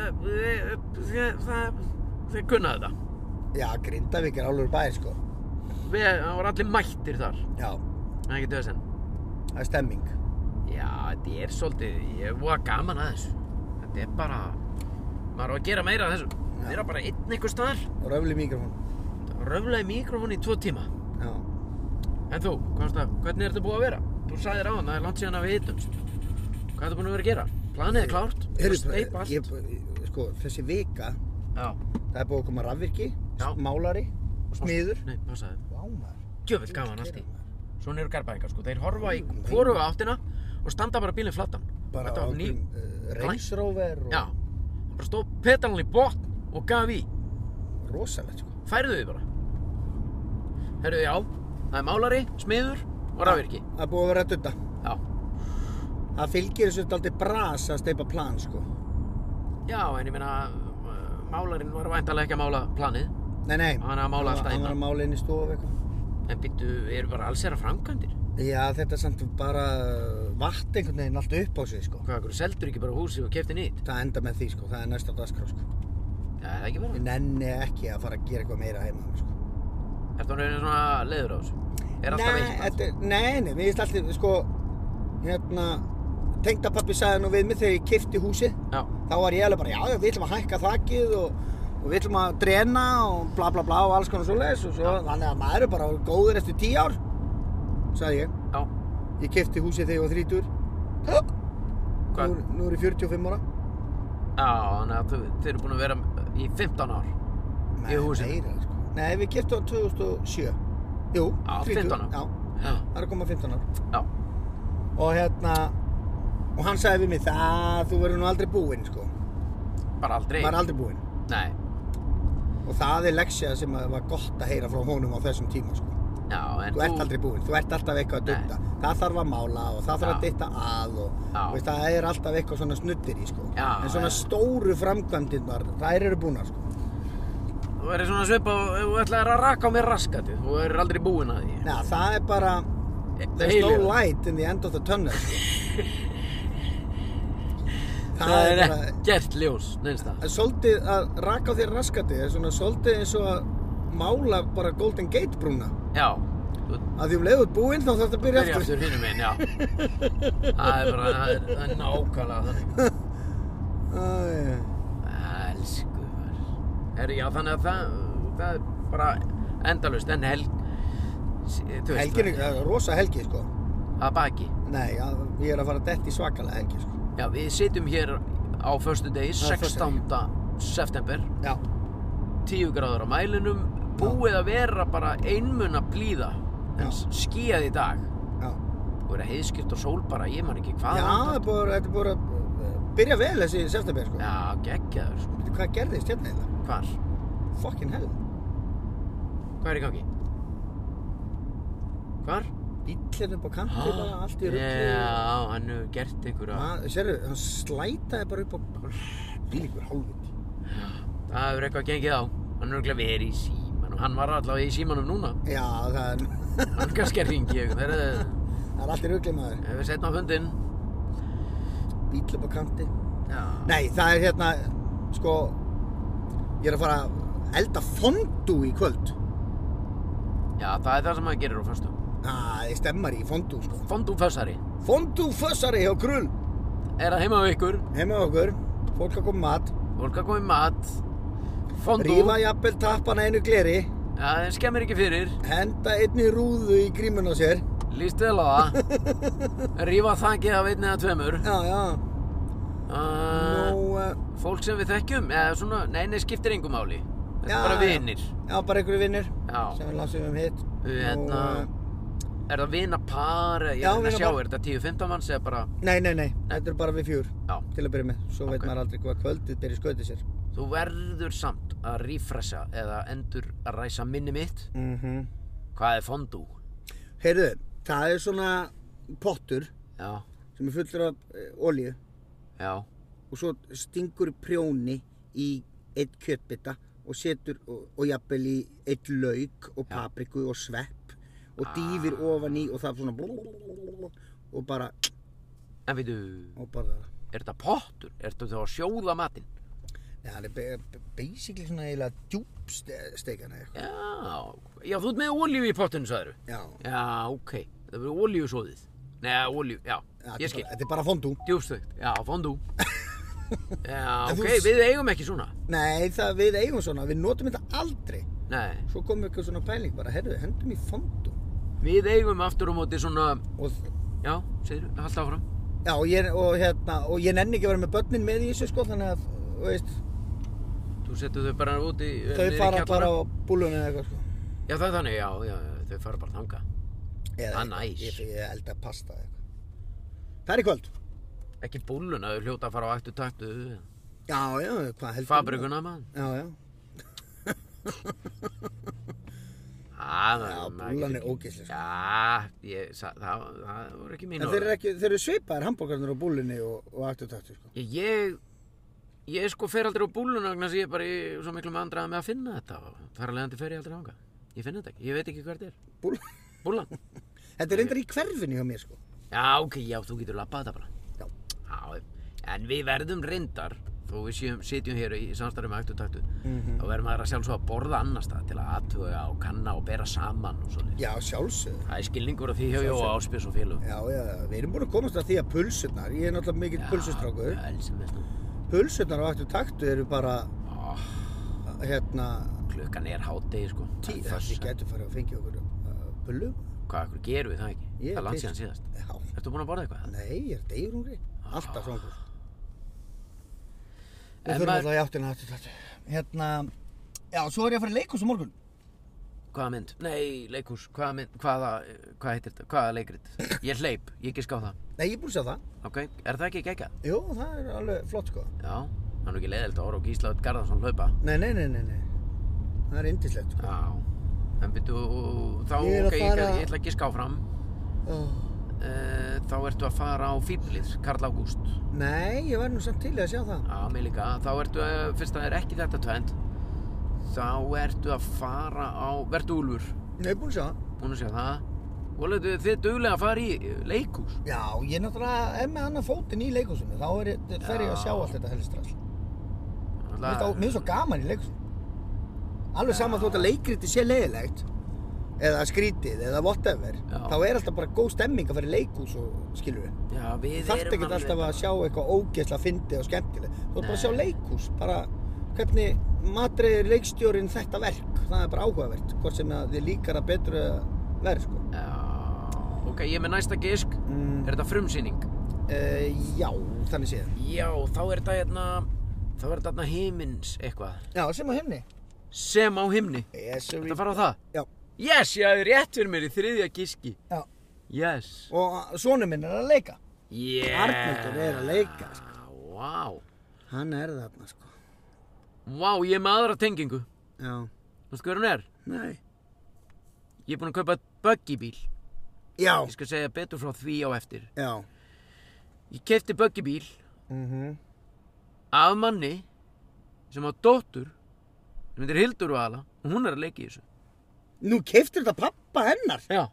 Það... Þeir kunna þetta.
Já, Grindavík er álur bæir, sko.
Við, það var allir mættir þar.
Já.
Það er ekki döðsenn.
Það er stemming.
Já, þetta er svolítið... Ég var gaman að þessu. Þetta er bara... Maður á að gera meira af þessu. Vera bara einn einhver staðar.
Og röfli mikrofón.
Röfla í mikrofón í tvo tíma.
Já.
En þú, Konsta, hvernig ertu búið að vera? Þú sagðir áðan, það er langt síðan að við hittumst. Hvað ertu búin að vera að gera? Planið er klárt.
Heyrðu,
Steypa allt.
ég, sko, þessi vika,
Já.
það er búið að koma rafvirki,
Já.
málari, smiður.
Nei, passaði.
Vá, maður.
Djöfull gaman allt í. Svona eru Garbaðingar, sko. Þeir horfa í hvoruga áttina og standa bara bílinn flattan.
Bara
Þetta
á
var ný...
einhverjum uh, Range Rover og...
Já. Hann bara stóð petalan í botn og gaf í.
Rosalegt, sko.
Færðu þið bara. Herru, já. Það er málari, smiður og rafvirki.
Það er búið að vera að dutta.
Já.
Það fylgir þessu dálítið bras að steypa plan, sko.
Já, en ég meina, uh, málarinn var væntanlega ekki að mála planið.
Nei, nei.
Hann er að mála allt að
Hann var að
innan.
mála inn í stofu eitthvað.
En byttu, eru bara alls þeirra framkvæmdir?
Já, þetta er samt bara vatt einhvern veginn allt upp á sig, sko.
Hvað, hverju seldur ekki bara húsið og keypti nýtt?
Það enda með því, sko. Það er næsta dagskrá, sko.
Já, er það ekki bara?
Ég nenni ekki að fara að gera eitthvað meira heima, sko.
Ertu hann raunin svona leiður á þessu? Er alltaf
Nei,
eitthvað?
þetta er- nei, nei, mér finnst alltaf, sko, hérna, tengdapabbi sagði nú við mig þegar ég keypti húsið.
Já.
Þá var ég alveg bara, já, já, við ætlum að hækka þakið og, og við ætlum að drena og bla bla bla og alls konar svoleiðis og svo, þannig að maður er bara góður eftir tíu ár, sagði ég.
Já.
Ég keypti húsið þegar ég var þrítugur.
Hvað?
Nú, nú er ég fjörutíu og fimm ára.
Já, þannig að þau- þeir eru búin að vera í fimmtán ár.
Nei,
Í húsinu?
meira, sko. Nei, við keyptum á tvö þúsund og sjö. Jú,
Já,
þrítugur.
fimmtán ár.
Já,
Já.
það er að koma fimmtán ár.
Já.
Og hérna, og hann sagði við mig, það, þú verður nú aldrei búinn, sko.
Bara aldrei.
Maður er aldrei búinn.
Nei.
Og það er leksja sem að var gott að heyra frá honum á þessum tíma, sko.
Já, en
Þú ert aldrei búinn, þú ert alltaf eitthvað að
Nei.
dutta. Það þarf að mála og það þarf
Já.
að dytta að og
Já.
þú veist, það er alltaf eitthvað svona snuddir í, sko.
Já,
En svona
já.
stóru framkvæmdirnar, þær eru búnar, sko.
Þú verður svona svipað og ef þú ætlaðir að raka á mér raskatið. Þú verður aldrei búinn að því.
Já, það er bara, there's no light in the end of the tunnel, sko.
Það er ekkert ljós, neins það.
En svolítið að raka á þér raskati er svona svolítið eins og að mála bara Golden Gate brúna.
Já. Þú
Að því um leiðut búinn þá þarf þetta að byrja
byrja
aftur.
aftur hinum minn, já. Það er bara, það er, það er nákvæmlega þannig.
Æ,
Elsku var. Herri, já, þannig að það, það er bara endalaust, en helg, þú veist
helgin er það er rosa helgi, sko.
að baki.
Nei, að, ég er að fara dett í svakalega helgi, sko.
Já, við sitjum hér á föstudegi,
Það er
sextánda september,
Já,
tíu gráður á mælinum, búið að vera bara einmunna blíða, en
Já.
skýjað í dag.
já.
Og vera heiðskýrt og sól bara, ég man ekki hvað.
Já,
var
það er búið, þetta er búið að uh, byrja vel þessi september, sko.
Já, geggjaður, sko.
Veitu hvað gerðist hérna eiginlega?
Hvar?
Fucking hell.
Hvað er í gangi? Hvar?
Bíllinn upp á kanti bara, allt í rugli.
Já, hann hefur gert einhverja...
Það, sérðu, hann slætaði bara upp á bílíkur hálfviti.
Það hefur eitthvað gengið á. Hann hefur örugglega verið í símanum. Hann var allavega í símanum núna.
Já, það er,
Hann kannski að ringi ég. Það er,
það er allt í rugli, maður.
ef við setjum á fundinn.
Bíll upp á kanti.
Já.
Nei, það er hérna, sko, ég er að fara að elda fondú í kvöld.
Já, það er það sem maður gerir á föstu.
Það er stemmar í fondú, sko.
Fondúfössari.
Fondú fössari hjá Krull.
Er það heima á ykkur?
Heima á okkur, fólk að koma mat.
Fólk að koma í mat. Fondú.
Rífa jafnvel tappana einu gleri.
Já, það skemmir ekki fyrir.
Henda einni rúðu í grímun á sér.
Líst vel á það. Rífa þakið af einni eða tveimur.
Já, já.
Uh,
Nú, uh,
fólk sem við þekkjum, eða svona, nei, nei, skiptir engu máli. Þetta
Já,
er bara
já.
vinir.
já, bara einhverju vinnir.
Já.
Sem við lansum um hitt.
Hérna, er það vinapar, ég
Já,
er að sjá,
vinapar.
er þetta tíu fimmtán manns eða bara,
Nei, nei, nei. Þetta er bara við fjör.
já,
Til að byrja með. Svo veit
Ok.
maður aldrei hvað kvöldið byrja skautið sér.
þú verður samt að refresha eða endur að ræsa minni mitt
Mhm.
Hvað er fondue?
Heyrðu, það er svona pottur
Já,
sem er fullur af e, olíu
já,
og svo stingur prjóni í einn kjötbita og setur og, og jafnvel í einn lauk og papriku og svepp og dýfir ofan í og það svona blablabla, og bara
en veitu,
og bara
er þetta pottur? Er þetta þá að sjóða matinn?
ja, það er be- basically svona eiginlega djúpsteikana eitthvað.
Já, já, þú ert með olíu í pottinu, sagðirðu?
Já.
Já, ok, það verður olíusóðið. Nei, olíu, já,
Já,
ég skil.
Þetta er bara- þetta er bara fondue.
Djúpstökt, já, fondue. Já,
En
ok,
þú-
við eigum ekki svona.
Nei, það við eigum svona, við notum þetta aldrei.
Nei,
Svo kom eitthvað svona pæling bara, herru, hendum í fondue.
við eigum aftur á móti svona,
Og,
já, segir, halda áfram.
já, og ég, og, hérna, og ég nenni ekki að vera með börnin með í þessu, sko, þannig að, þú veist,
Þú setur þau bara út í,
þau
niður í
fara
kjallara.
bara á búlunni eða eitthvað, sko.
Já, það er þannig, já, já, já, þau fara bara þanga.
Eða
Það er
eitthvað.
næs.
Ég, ég elda pasta eða eitthvað. Það er í kvöld.
Ekki búlluna, þau hljóta að fara á ættu taktu.
Já, já, hvað heldur?
Fabrikuna, maður.
Já, já.
Já,
Já, búllan er ógeðsleg, sko.
Já, ég, það, það, það voru ekki mín
En þeir eru ekki, þeir eru svipaðir hambúrgarnir á búlunni og, og aktutaktu, sko.
Ég, ég, ég sko fer aldrei á búlluna vegna þess að ég er bara í svo miklu vandræði með að finna þetta og þar að leiðandi fer ég aldrei ánga. Ég finn þetta ekki, ég veit ekki hvað þetta er.
Búll...
Búllan?
Þetta er reyndar í hverfinu hjá mér, sko.
Já, ok, já, þú getur labbað þetta bara.
Já.
Já, en við verðum reyndar, þó við séum, sitjum hér í samstarfi með aktutaktu,
Mhm.
þá verðum maður að sjálfsög að borða annars stað til að athuga og kanna og bera saman og svoleiðis.
Já, sjálfsögðu.
Það er skilningur af því hjá Jóa Áspjörs og félög.
Já, já, við erum búin að komast að því að pulsurnar, ég er náttúrulega mikill pulsustrákur.
Já, elsum við þetta.
Pulsurnar á aktutaktu eru bara,
Ó,
hérna,
klukkan er hádegi, sko.
tí,
Það er
þessi
fössa.
getur farið að fengja okkur uh, pullu.
Hvað, akkur gerum við það ekki?
Ég
það er langt
til-
síðan síðast.
Já.
Ertu búin að borða eitthvað?
Nei, ég er deyrungri. Alltaf svangur. Við
En
fyrir
maður-
alltaf í áttina aktutaktu. Hérna, já, svo er ég að fara í leikhús á morgun.
Hvaða mynd? Nei, leikhús. Hvaða mynd? Hvaða, hvað heitir þetta? Hvaða leikrit? Ég hleyp, ég giska á það.
Nei, ég er búin að sjá það.
Ok, er það ekki geggjað?
Jú, það er alveg flott, sko.
Já, það er nú ekki leiðilegt að horfa á Gísla Garðarsson hlaupa.
Nei, nei, nei, nei, nei. Það er yndislegt, sko.
Já, en byrju, þá,
Ég er að
ok, ég,
fara-
ég ætla að giska áfram.
Oh.
Uh, þá ertu að fara á Fíblið, Karl Ágúst.
Nei, ég var nú samt til í að sjá það.
Já, mig líka. Þá ertu að, fyrst að það er ekki þetta tvend, þá ertu að fara á, vertu Úlfur,
Nei, ég er búin að sjá það.
búin að sjá það. Og letu þið duglega að fara í leikhús.
Já, ég náttúrulega er með annan fótinn í leikhúsinu. Þá er ég, fer ég að sjá allt þetta helstrall. Mér finnst það- mér finnst svo gaman í leikhúsinu. Alveg sama þótt að leikriti sé leiðilegt, eða skrítið, eða whatever,
Já.
þá er alltaf bara góð stemming að fara í leikhús og skilur við.
Já, við
Þú þarft
erum
ekkert alltaf að sjá eitthvað ógeðslega fyndið og skemmtilegt. Þú ert bara að sjá leikhús, bara hvernig matreiðir leikstjórinn þetta verk. Það er bara áhugavert, hvort sem að þið líkar að betur eða verð, sko.
Já, ok, ég er með næsta gisk.
Mm.
Er þetta frumsýning?
Uh, já, þannig séð.
Já, þá er þetta hérna, þá er þetta hérna himins eitthvað.
Já, sem á himni.
Sem á himni.
Yes, sir.
Þetta fara á það?
Já.
Yes, ég hafði rétt fyrir mér í þriðja giski.
Já.
Yes.
Og sonur minn er að leika.
Yeah.
Arnaldur er að leika, sko.
Vá.
Hann er þarna, sko.
Vá, ég er með aðra tengingu.
Já.
Þú veist hvað hún er?
Nei.
Ég er búinn að kaupa buggybíl.
Já.
Ég skal segja betur frá því á eftir.
Já.
Ég keypti buggybíl
Mhm.
af manni sem á dóttur sem heitir Hildur Vala og hún er að leika í þessu.
Nú keiftir þetta pappa hennar?
Já.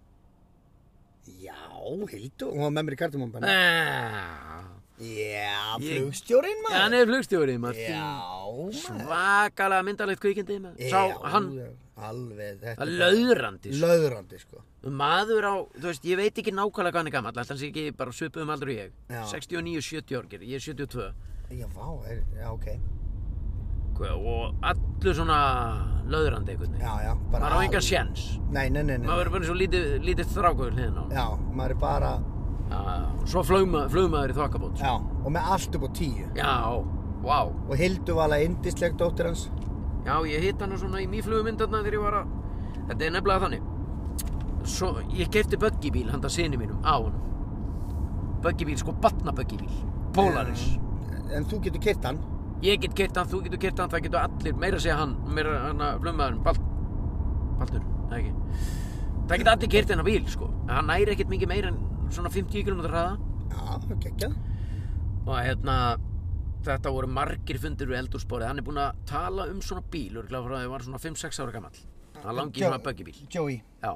Já, Hildur. Hún var með mér í kartumónbanna.
Ah.
Já,
Ég-
flugstjórinn, maður.
Já, hann er flugstjórið maður.
Já, maður.
Svakalega myndalegt kvikindi maður. Sá
Já,
hann
já, alveg, þetta
að löðrandi. sko.
Löðrandi, sko.
Maður á, þú veist, ég veit ekki nákvæmlega hvað hann er gamall, alltaf sé ekki bara svipuðum aldur og ég.
Já.
sextíu og níu, sjötíu ár gerir, ég er sjötíu og tvö.
Já, vá, er, já, ok.
Og allur svona löðrandi einhvern veginn.
Já, já, bara...
Maður á enga
alveg-
séns.
Nei, nei, nei, nei.
Maður verður bara svo lítið, lítið þrákuður hliðin á.
Já, maður er bara...
Já, svo flugma, flugmaður í þokkabót.
Já, og með allt upp á tíu.
Já, vá.
Og Hildur var alveg yndisleg dóttir hans.
Já, ég hitt hana svona í mýflugumynd þarna þegar ég var að... Þetta er nefnilega þannig. Svo, ég keypti buggybíl handa syni mínum á hann. Buggybíl, sko barnabuggybíl. Polaris.
En þú getur keypt hann.
Ég get keypt hann, þú getur keypt hann, það getur allir, meira að segja hann, meira hann að flugmaðurinn, Balt... Baldur, það ekki. Það geta allir keyrt þennan bíl, sko. Hann næri ekkert mikið meira en svona fimmtíu kílómetra hraða.
Já, geggjað.
Og hérna, þetta voru margir fundir við eldhúsborðið. Hann er búinn að tala um svona bíl, örugglega frá því að var svona fimm sex ára gamall. Hann langi í svona buggy-bíl.
Joey.
Já.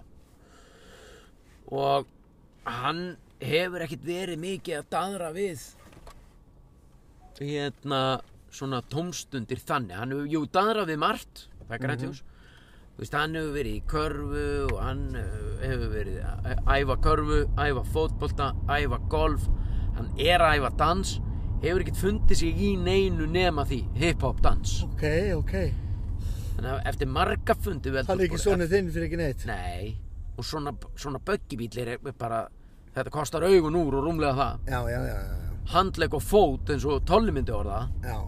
Og hann hefur ekkert verið mikið að daðra við hérna svona tómstundir þannig. Hann hefur, jú, daðrað við margt, það er grænt ljós. Þú veist, hann hefur verið í körfu og hann hefur verið að æfa körfu, æfa fótbolta, æfa golf. Hann er að æfa dans, hefur ekkert fundið sig í neinu nema því, hip-hop dans.
Ok, ok.
Þannig að eftir marga fundi við
Hann er ekki sonur þinn fyrir ekki neitt.
Nei, og svona, svona buggy-bíll er bara, þetta kostar augun úr og rúmlega það.
Já, já, já, já.
Handlegg og fót eins og Tolli myndi orða.
Já.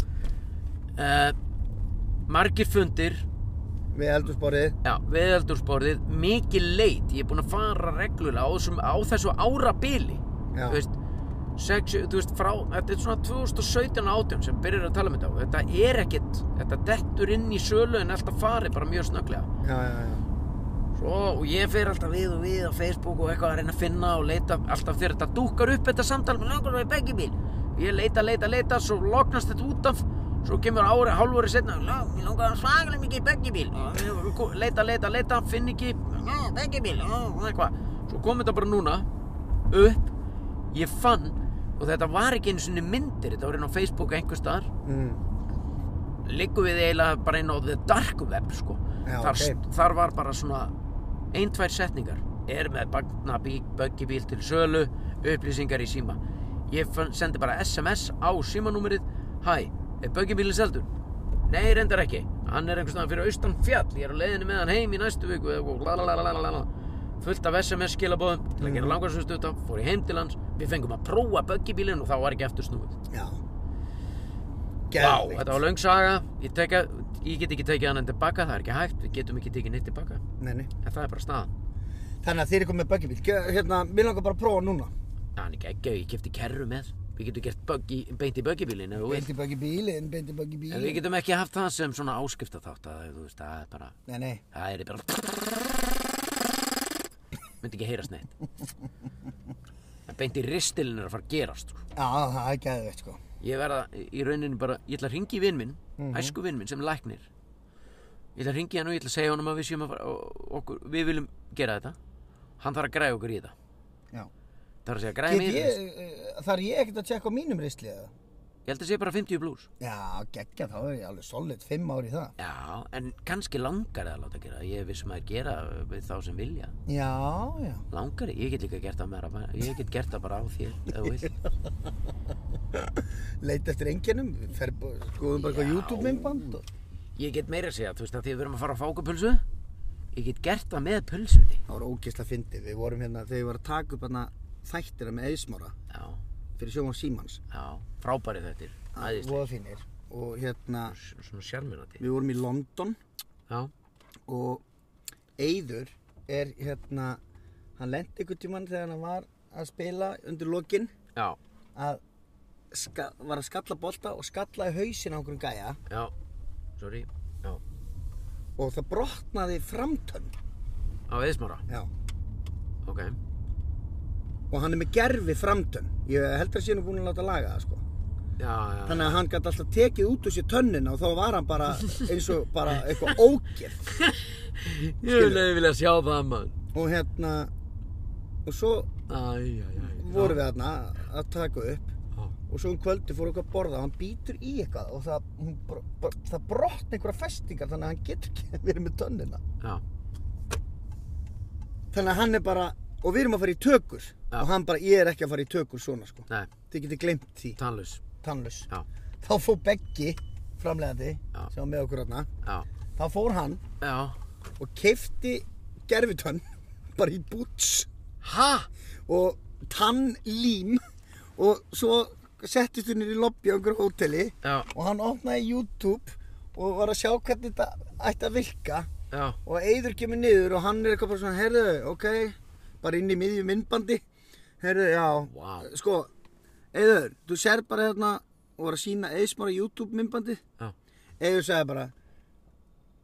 Uh, margir fundir.
Við eldhúsborðið.
Já, við eldhúsborðið, mikið leit. Ég er búinn að fara reglulega á, þessum, á þessu árabili.
Já.
Þú veist, sex, þú veist, frá, þetta er svona tvö þúsund og sautján átján sem byrjar að tala um þetta. Þetta er ekkert, þetta dettur inn í sölu en alltaf farið bara mjög snögglega.
Já, já, já.
Svo, og ég fer alltaf við og við á Facebook og eitthvað að reyna að finna og leita alltaf þegar þetta dúkkar upp þetta samtal með langar með buggy-bíl. Ég leita, leita, leita, svo lognast þetta út af, svo kemur ári, hálfóri setna, ég langar svakalega mikið í buggy-bíl. Leita, leita, leita, finn ekki, buggy-bíl, og eitthvað. Svo kom þetta bara núna upp, ég fann, og þetta var ekki einu sinni myndir, þetta var inn á Facebook einhvers staðar.
Mm.
Liggum við eiginlega bara inn á the dark web, sko.
Já,
þar,
ok.
þar var bara svona ein, tvær setningar. Er með buggy-bíl til sölu, upplýsingar í síma. Ég fann, sendi bara S M S á símanúmerið. Hæ, er buggy-bílinn seldur? Nei, reyndar ekki. Hann er einhvers staðar fyrir austan fjall. Ég er á leiðinni með hann heim í næstu viku. Lalalala. Fullt af S M S skilabóðum til að gera langarsöstu út af. Fór ég heim til hans. Við fengum að prófa buggy-bílinn og þá var ekki eftir snúið.
Já.
Vá, þetta var löng saga. Ég, teka, ég get ekki tekið hann tilbaka, það er ekki hægt. Við getum ekki tekið neitt tilbaka.
Nei, nei.
En það er bara staðan.
Þannig að þið eru komið með buggy-bíl. Hérna, mér langar bara að prófa núna.
Já, hann er geggjaður, ég keypti kerru með. Við getum gert buggy, beint í buggy-bílinn ef þú vilt.
Beint í buggy-bílinn, beint í buggy-bílinn.
En við getum ekki haft það sem svona áskiptaþátt að þú veist, það er bara...
Nei, nei.
Það er bara... Myndi ekki heyrast neitt. En beint í ristilinn er að fara að gerast, sko.
Já, það er geðveikt, sko.
Ég verða í rauninni bara, ég ætla að hringi í vinn minn,
Mhm.
æsku vinn minn sem læknir. Ég ætla að hringi hann og ég ætla að segja honum að við séum að fara, okkur, við viljum gera þetta. Hann þarf að græða okkur í þetta.
Já.
Það er að segja græða
Get
mig í
ég,
þetta.
eh, þarf ég ekkert að tjekka á mínum ristli eða?
Ég held að segja bara fimmtíu blús.
Já, geggja, þá er ég alveg solid fimm ár í það.
Já, en kannski langar það að láta gera. Ég er vissum að gera við þá sem vilja.
Já, já.
Langar, ég get líka gert það meira, ég get gert það bara á þér, ef þú vilt.
Leita eftir einkennum, fer, skoðum bara eitthvað
Já.
YouTube-myndband og...
Ég get meira að segja, þú veist að því við erum að fara að fá okkur pulsu, ég get gert það með pulsunni.
Það var ógeðslega fyndið. Við vorum hérna, þegar ég var að taka upp hérna þættina með Eðsmára
Já,
fyrir sjónvarp Símans.
já, frábærið þetta er, æðislega.
Voða fínir. Og hérna,
Svona sjarmirandi.
við vorum í London
Já,
og Eiður er hérna, hann lenti einhvern tímann þegar hann var að spila undir lokin
já,
að ska, var að skalla bolta og skallaði hausinn á einhverjum gæja
já, sorry, já.
og það brotnaði framtönn.
Á Eðsmára,
Já.
ok.
Og hann er með gerfi framtönn. Ég held að sé nú búinn að láta laga það, sko.
Já, já,
Þannig að hann gæti alltaf tekið út úr sér tönnina og þá var hann bara eins og bara eitthvað ógeð.
ég vil eða vilja sjá það, mann.
Og hérna, og svo
Æ, æ, æ.
vorum við þarna að taka upp
Já,
og svo um kvöldi fór okkur að borða og hann býtur í eitthvað og það, hún, br br það brotna einhverja festingar þannig að hann getur ekki verið með tönnina.
já,
Þannig að hann er bara, og við erum að fara í tökur
Já.
og hann bara, ég er ekki að fara í tökur svona, sko.
nei,
Þið getið gleymt því,
tannlaus.
tannlaus.
Já,
Þá fór Beggi, framleiðandi,
Já.
sem var með okkur þarna,
já,
þá fór hann
já.
og keypti gerfitönn bara í Boots
Ha?
og tannlím og svo settist hún í lobby á einhverju hóteli
Já,
og hann opnaði YouTube og var að sjá hvernig þetta ætti að virka
já,
og Eiður kemur niður og hann er eitthvað bara svona, heyrðu, ok, bara inn í miðju myndbandi, heyrðu, já,
Vá.
sko, Eiður, þú sér bara hérna og var að sína Eðsmára YouTube myndbandi,
já,
Eiður sagði bara,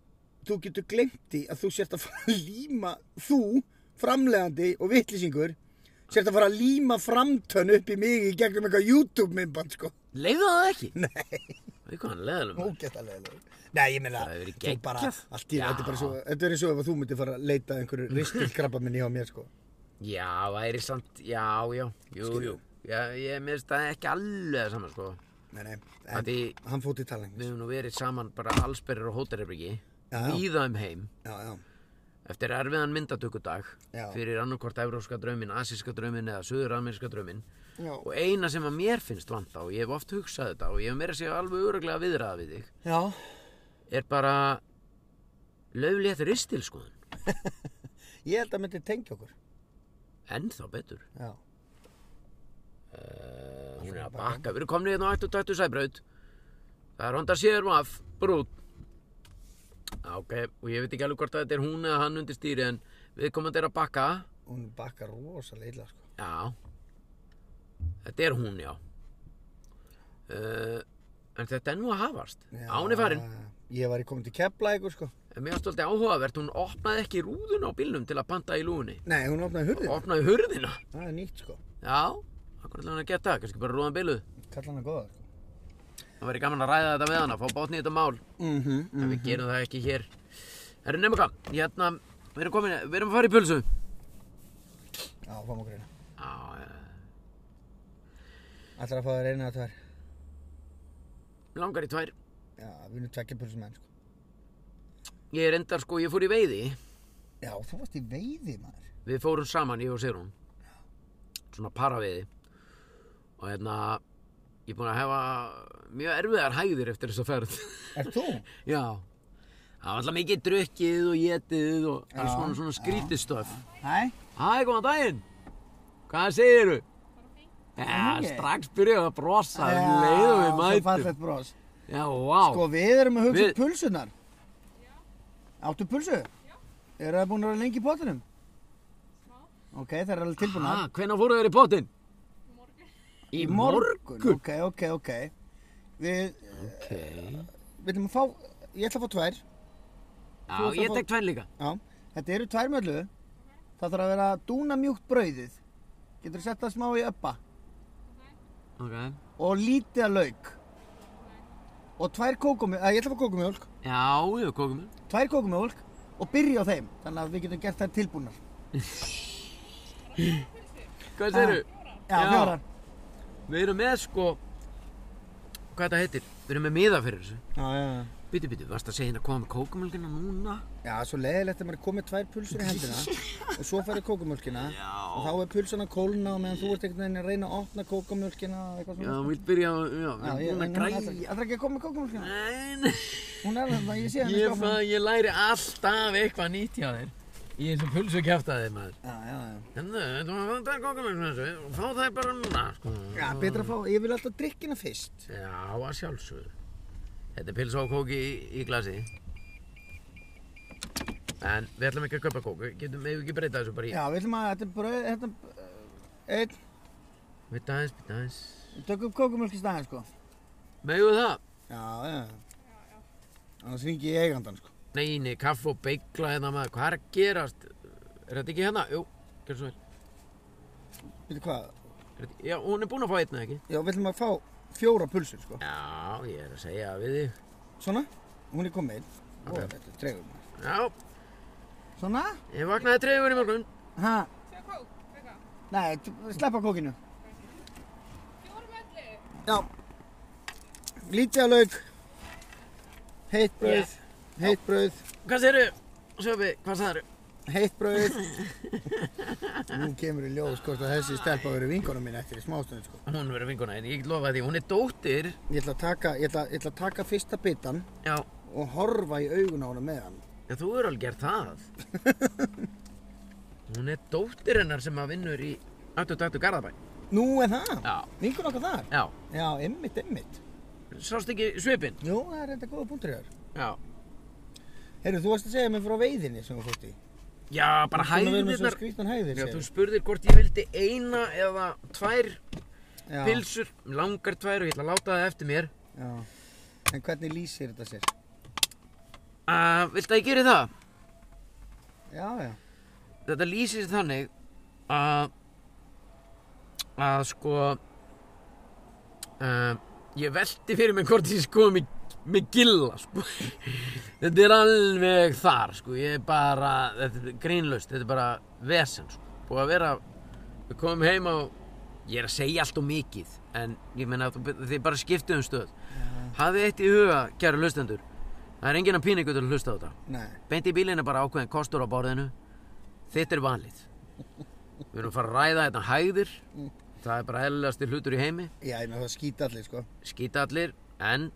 þú getur gleymt því að þú sért að fara að líma, þú, framleiðandi og vitlýsingur, sért að fara að líma framtönn upp í mig í gegnum eitthvað YouTube-myndband, sko.
Leiðu það ekki?
Nei.
Það er hvað hann leiðilega maður.
Ógeðslega leiðilega. Nei, ég meina,
Það hefur verið
þú bara,
geggjað.
allt í, þetta er bara svo, þetta er svo ef að þú myndir fara að leita að einhverju ristilkrabba minni hjá mér, sko.
Já, væri samt, já, já, jú, jú. Já, ég minnst það ekki alveg saman, sko.
Nei, nei,
Það
en
því
hann fór til talning.
við höfum nú verið saman bara allsberrir og hótelherbyggi,
Já, já.
víða um heim,
Já, já,
eftir erfiðan myndatökudag,
Já.
fyrir annarkvort evrópska drauminn, asíska drauminn eða suður-ameríska drauminn.
já.
Og eina sem að mér finnst vanta, og ég hef oft hugsað þetta, og ég hef meira að segja alveg örugglega viðraða við þig,
Já,
er bara lauflétt ristilskoðun.
ég held að myndi tengja okkur.
Ennþá betur.
Já.
Uh, hún er að bakka, við erum komnið hérna á ættu Sæbraut. Það er Honda C R V brút. Ok, og ég veit ekki alveg hvort að þetta er hún eða hann undir stýri, en við komum að bakka.
Hún bakkar rosalega illa, sko.
Já, þetta er hún, já. Uh, en þetta er nú að hafast.
Já,
Án er farin.
Ég var í komin til Keflavíkur, sko.
En mér var stoltið áhugavert, hún opnaði ekki rúðuna á bílnum til að panta í lúgunni.
Nei, hún opnaði hurðina.
Opnaði hurðina.
Það er nýtt, sko.
Já, hvað ætlaði hann að geta? Kannski bara rúðan bíluð.
Kalla hana góða, sko.
Það væri gaman að ræða þetta við hana, fá bátni í þetta mál.
Mhm,
En við gerum það ekki hér. Herru, nema hvað, hérna, við erum komin, við erum að fara í pulsu.
Já, fáum okkur eina.
Já, já.
Ætlar að fá þér eina að tvær.
Langar í tvær.
Já, við erum tveggja pulsum enn, sko.
Ég er endar, sko, ég fór í veiði.
Já, þú varst í veiði, maður.
Við fórum saman, ég og Sigrún. Svona paraveiði. Og hérna, ég er búinn að hefa mjög erfiðar hægðir eftir þessa ferð.
Er þú?
Já. Það var alltaf mikið drukkið og étið og alls
Já,
svona, svona skrítið stöf.
Hæ?
Hæ, góðan daginn. Hvað segirðu? Já,
Ok.
strax byrjaðu að brosa um leið og við
svo
mætum.
fallegt bros.
Já, vá.
Sko, við erum að hugsa
Við-
um pulsunar. Áttu pulsu? Já. Eru það búin að vera lengi í potunum? Smá. Ok, það er alveg tilbúnar.
Ah, hvenær fóruð þér í pottinn? Í morgun. Í
Ok, ok, ok. Við,
Ok.
við ætlum að fá, ég ætla að fá tvær.
Já,
Þú ert að
ég
fá-
tek tvær líka.
Já, þetta eru tvær möllu. Það þarf að vera dúnamjúkt brauðið. Getur sett það smá í öppa.
Ok.
Og lítið að lauk. Og tvær kókumjólk, að ég ætla að fá kókumjólk.
Já, við kókum við.
Tvær kókumjólk og byrja á þeim. Þannig að við getum gert þær tilbúnar.
Hvað segirðu?
Já, fjórar.
Við erum með, sko, hvað þetta heitir? Við erum með miða fyrir þessu.
Já, já, já.
Býtu, býtu, varst að segja hérna að koma með kókumjólkina núna?
Já, svo leiðilegt að maður er komið tvær pulsur í hendina og svo færði kókumjólkina og þá er pulsan að kólna og meðan þú ert einhvern veginn að reyna að opna kókumjólkina og eitthvað
Já,
svona.
þú vilt byrja á, já,
Já,
við
ég,
erum búin
en
að
hún
græja.
ætlar ætlar ekki að koma með kókumjólkina.
Nei, nei.
Hún er þarna, ég sé hann
Ég, fa, ég læri alltaf eitthvað nýtt hjá þér. Ég er svo pulsu kjaftaði, maður.
Já, já, já.
En þú maður það er kókumjólkina þessu og fá það bara núna, sko.
Já, betra að fá, ég vil alltaf drikkina fyrst.
Já, að sjálfsögðu. Þetta er pilsa og kóki í, í glasi. En við ætlum ekki að kaupa kóku, getum við ekki breyta þessu bara í.
Já, við ætlum að, þetta er brauð, þetta, einn,
Vita aðeins, vita aðeins.
tökum upp kókumjólk í staðinn, sko.
Megum við það?
Já, já. Annars ringi ég eigandan, sko.
Nei, nei, kaffi og beigla hérna maður, hvað er að gerast? Er þetta ekki hérna? Jú, gerðu svo vel.
Veitu hvað?
Er þetta- Já, hún er búin að fá einna, ekki?
Já, við ætlum að fá fjóra pulsur, sko.
Já, ég er að segja við þig.
Svona, hún er komið inn. Ó,
Ok.
þetta er tregur maður.
Já,
Svona,
ég vaknaði tregur í morgun.
ha. Nei, t- sleppa kókinu. Já. Lítið að lauk. Heitt brauð, heitt brauð,
Hvað segirðu? Sjöfi, hvað sagðirðu?
heitt brauð. Nú kemur í ljós hvort að þessi stelpa verið vinkona mín eftir í smástund, sko.
Hún verður vinkona, en ég get lofa því, hún er dóttir.
Ég ætla að taka, ég ætla, ég ætla að taka fyrsta bitan
Já,
og horfa í augun á hana með hann.
já, þú verður alveg gert það. Hún er dóttir hennar sem að vinnur í áttu Garðabæ.
Nú er það?
Já.
Vinkona okkar þar?
Já,
Já, einmitt, einmitt.
sást ekki svipinn?
Jú, það er þetta góða punktur hér.
Já.
Heyrðu, þú varst að segja mér frá veiðinni sem þú fórst í.
Já, bara
Þú ert búin að vera með svona
hægðirnar.
skrýtnar hægðir,
Já,
segir
þú spurðir hvort ég vildi eina eða tvær
Já,
pilsur, langar tvær og ég ætla að láta það eftir mér.
já. En hvernig lýsir þetta sér?
Uh, viltu að ég geri það?
Já, já.
Þetta lýsir þannig að að sko uh, ég velti fyrir mig hvort ég sko með, með gilla sko. Þetta er alveg þar sko. Ég er bara, þetta er grínlaust, þetta er bara vesen sko. Búið að vera, við komum heim á, ég er að segja allt og mikið, en ég meina að þið bara skiptu um stöð. Hafið eitt í huga, kæru hlustendur, það er enginn að pína ykkur til að hlusta á þetta.
Nei.
Beint í bílinn er bara ákveðin kostur á borðinu. Þitt er vanlið. Við erum að fara að ræða þetta hægðir. Það er bara eðlilegasti hlutur í heimi.
Já, ég með það skýta allir, sko.
Skýta allir, en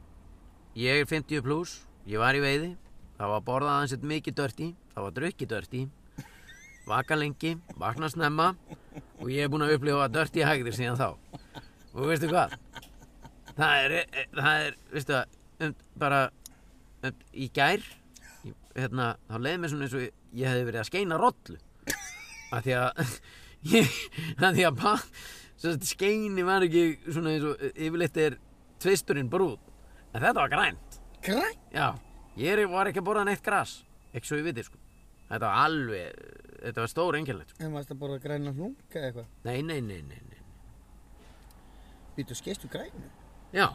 ég er fimmtíu plús, ég var í veiði, það var borðað aðeins eitt mikið dörti, það var drukkið dörti, vaka lengi, vakna snemma og ég er búinn að upplifa dörti hægðir síðan þá. Og veistu hvað? Það er, það er, veistu það, um, bara um, í gær, hérna, þá leiði mér svona eins og ég, ég hefði verið að skeina rollu. Af því að, ég, af því að pa, svo að skeini var ekki svona eins og yfirleitt er tvisturinn brúð. En þetta var grænt.
Grænt?
Já, ég var ekki að borða neitt gras, ekki svo ég viti, sko. Þetta var alveg, þetta var stór einkennilegt, sko.
En varst að borða græna hlung eða eitthvað?
Nei, nei, nei, nei, nei.
Býtu, skeistu grænu?
Já.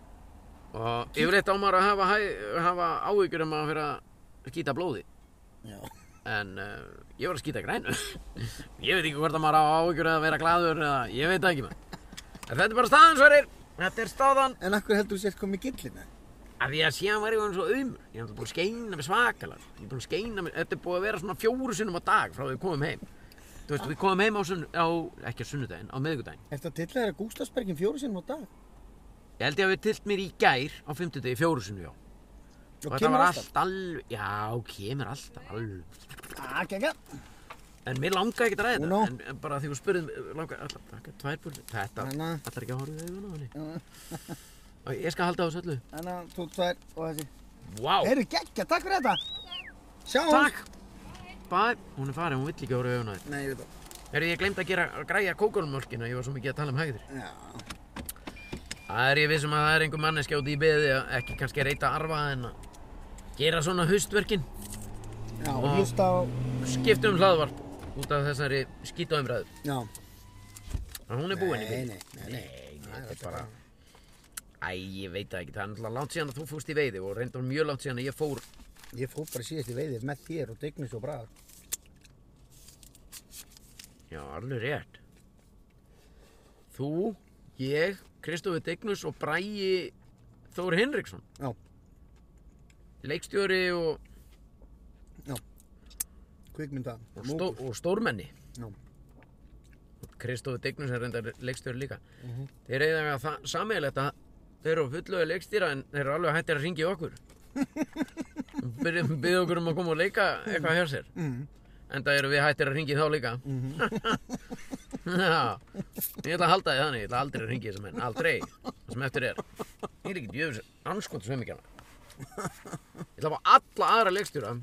Og yfirleitt á maður að hafa, hafa áhyggjur um að fyrir að skýta blóði.
Já.
En uh, ég var að skýta grænu. Ég veit ekki hvort að maður á áhyggjur að vera glaður eða, ég veit það ekki maður. En þetta er bara staðan, Sverrir. Þetta er staðan.
En akkur heldur þú sért komið gillina?
Af því að síðan var ég svona svo aumur. Ég hef búin að skeina mig svakalega. Ég hef búin að skeina mig, þetta er búið að vera svona fjóru sinnum á dag frá því við komum heim. Þú veist, við komum heim á, sunn, á ekki á sunnudaginn, á miðvikudaginn.
Ertu að tilla þér að Gústafsbergin fjóru sinnum á dag?
Ég held ég að við tillt mér í gær á fimmtudegi fjóru sinnum, já.
Og
þetta
kemur
var
alltaf?
allt alveg, já, kemur alltaf alveg.
Ah, gegga.
En mér langaði ekki að ræða
Uno.
þetta, en bara því þú spurðum, langaði, allar, taka tvær búrli, þetta,
Anna.
allar ekki að horfa í augun á henni. Og ég skal halda á þessu öllu.
Þannig að þú tvær og þessi.
Vá,
Heyrðu, geggja, takk fyrir þetta. Sjáum.
takk. Bæ, hún er farin, hún vill ekki horfa í augun á þér.
Nei, ég veit það.
Herri, ég gleymd að gera, að græja kókólmjólkina, ég var svo mikið að tala um hægðir.
Já.
Það er ég vissum að það er einhver manneskja úti í beði að ekki kannski reyta að arfa en að gera svona haustverkin.
Já, og hlusta á...
Skipta um hlaðvarp út af þessari skítaumræðu.
Já.
En hún er búin í
Nei,
bili.
nei, nei, nei.
Nei, þetta er bara... Æ, ég veit það ekki. Það er náttúrulega langt síðan að þú fórst í veiði og reyndar mjög langt síðan að ég fór.
Ég fór bara síðast í veiðið með þér og Dignis og Braga.
Já, alveg rétt. Þú, ég, Kristófur Dignus og Bragi Þór Hinriksson.
Já.
Leikstjóri og,
Já. Kvikmynda.
og, stó, og stórmenni.
Já.
Kristófur Dignus er reyndar leikstjóri líka.
Mhm.
Þeir eiga það sameiginlegt að þeir eru fullögu leikstýra en þeir eru alveg hættir að hringja í okkur. Byrja okkur um að koma og leika eitthvað hjá sér.
Mhm.
Enda eru við hættir að hringja í þá líka. Já, ég ætla að halda því þannig, ég ætla aldrei að hringja í þessa menn, aldrei, það sem eftir er. Ég er ekki djöfis anskot sveimikjana. Ég ætla að fá alla aðra leikstjóra,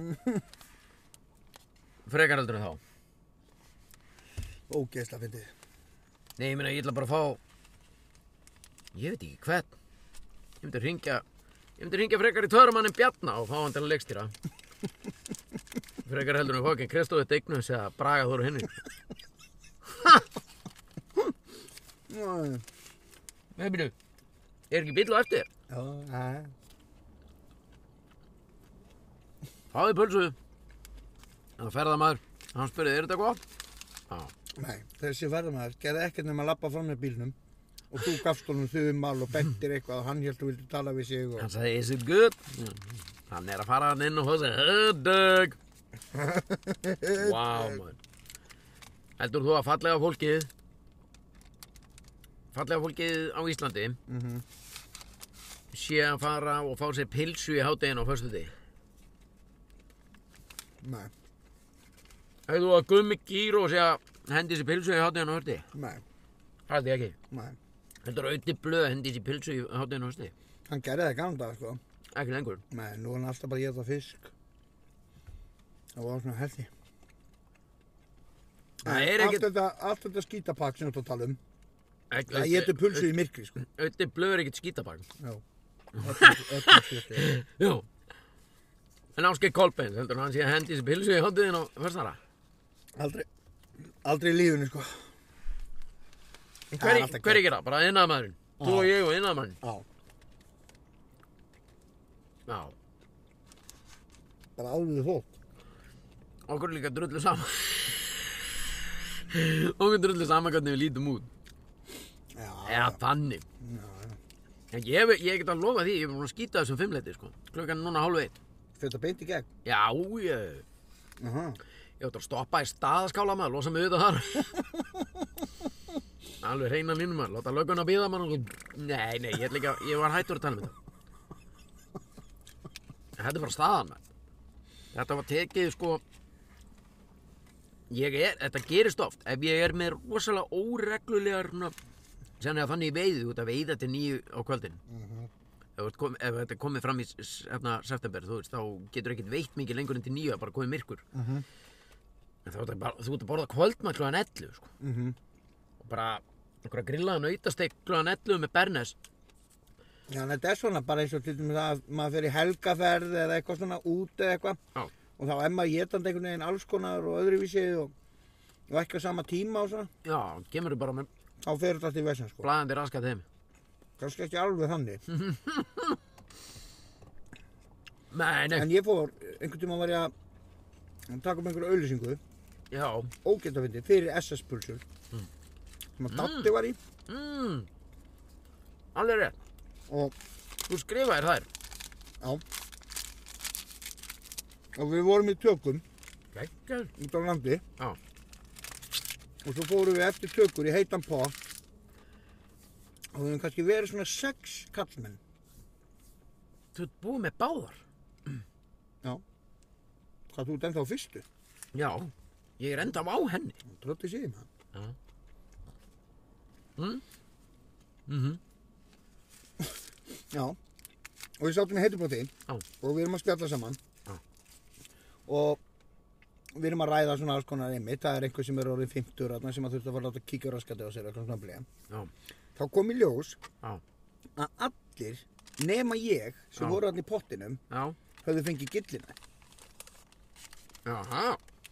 frekar heldur en þá.
Ógeðslega fyndið.
Nei, ég meina, ég ætla bara að fá, ég veit ekki hvern. Ég myndi að hringja, ég myndi að hringja frekar í törumanninn Bjarna og fá hann til að leikstýra. Frekar heldur en fókin Kristófur Dignus eða Braga Þór Hinriksson. Nei, byrju, er ekki bíll á eftir þér?
Já, já.
Fáðu pulsu. Það ferðamaður, hann spurði, er þetta gott? Já.
Nei, þessi ferðamaður gerði ekkert nema að labba fram með bílnum og þú gafst honum þumal og bentir eitthvað og hann hélt þú vildi tala við sig og...
Hann sagði, is it good? Hann er að fara hann inn og hósa, hey, Doug. Vá, maður. Heldur þú að fallega fólkið, fallega fólkið á Íslandi
Mhm.
sé að fara og fá sér pilsu í hádeginu á föstudegi?
Nei,
Hefur þú að Gummi Gíró sé að hendi sér pilsu í hádeginu á föstudegi?
nei,
Haldið ekki.
nei.
Heldur Auði Blöð hendi sér pilsu í hádeginu á föstudegi?
Hann gerði það gamla dag, sko.
Ekki lengur.
Nei, nú er hann alltaf bara að geta fisk. Það var svona heldi.
Það er
Allt
ekkert...
þetta, allt þetta skítapakk sem þú ert að tala um,
Ekki-
það getur pulsu í myrkri, sko.
Auði Blöð er ekkert skítabak.
Já. Öllum- öllum skítapakk.
Já. En Ásgeir Kolbeins, heldur hann sé að hendi þessi pilsu í hóndiðin á föstudagana?
Aldrei, aldrei í lífinu, sko.
Hver,
Það er alltaf
hver ekki það? Bara iðnaðarmaðurinn. Þú og ég og iðnaðarmaðurinn.
Já,
Já.
bara alveg þótt.
Okkur er líka drullu saman. Okkur er drullu saman hvernig við lítum út.
Já,
Eða þannig.
já, já.
En ég, ég get að lofa því, ég er búin að skýta þessum fimmleiti, sko. Klukkan er núna hálf eitt.
Fyrir þetta beint í gegn.
Já, ég...
Aha.
Ég ætti að stoppa í staðaskála maður, losa mig auðvitað þar. Alveg hreina línum maður, láta lögguna bíða maður og... Nei, nei, ég, líka, ég var hættur að tala um þetta. Þetta er bara staðan maður. Þetta var tekið, sko... Ég er, þetta gerist oft. Ef ég er með rosalega óreglulegar... Senni að þannig í veiði, þú ert að veiða til nýju á kvöldin.
Mhm.
Ef, kom, ef þetta er komið fram í hérna, september, þú veist, þá getur ekkert veitt mikið lengur en til nýju, það bara komið myrkur.
Mhm.
En þá er þetta bara, þú ert að borða kvöldmat klukkan ellefu, sko.
Mhm.
Og bara einhverja grillaða nautasteik klukkan ellefu með bernes.
Já, en þetta er svona bara eins og til dæmis að maður fer í helgaferð eða eitthvað svona út eða eitthvað.
Já.
Og þá er maður étandi einhvern veginn alls konar og öðruvísi og, og ekki á sama tíma og svona.
Já, kemur þú bara með
Þá fer þetta allt í vesen, sko.
blæðandi raskat heim.
Kannski ekki alveg þannig.
Nei, nei.
En ég fór, einhvern tíma var ég að taka um einhverju auglýsingu,
Já.
ógætt að fyndi, fyrir S S pulsur.
Mm.
Sem að Datti var í
Mm. Alveg rétt.
og,
Þú skrifaðir þær.
já. Og við vorum í tökum
Geggjör.
út á landi
Já.
og svo fórum við eftir tökur í heitan pott og við höfum kannski verið svona sex kallmenn.
Þú ert búið með báðar.
Já. Hvað, þú ert ennþá á fyrstu?
Já. Ég er enda á henni.
Trötti síðan það.
Já. Mm. Mhm.
Já. Og við sátum í heitupoti
Já.
og við erum að spjalla saman.
Já.
Og við erum að ræða svona alls konar einmitt. Það er einhver sem er orðið fimmtugur þarna sem að þurfti að fara að láta kíkja á raskati á sér eitthvað svona blíða.
Já.
Þá kom í ljós
Já.
að allir nema ég sem
Já.
voru þarna í pottinum
Já.
höfðu fengið gillina.
Jaha.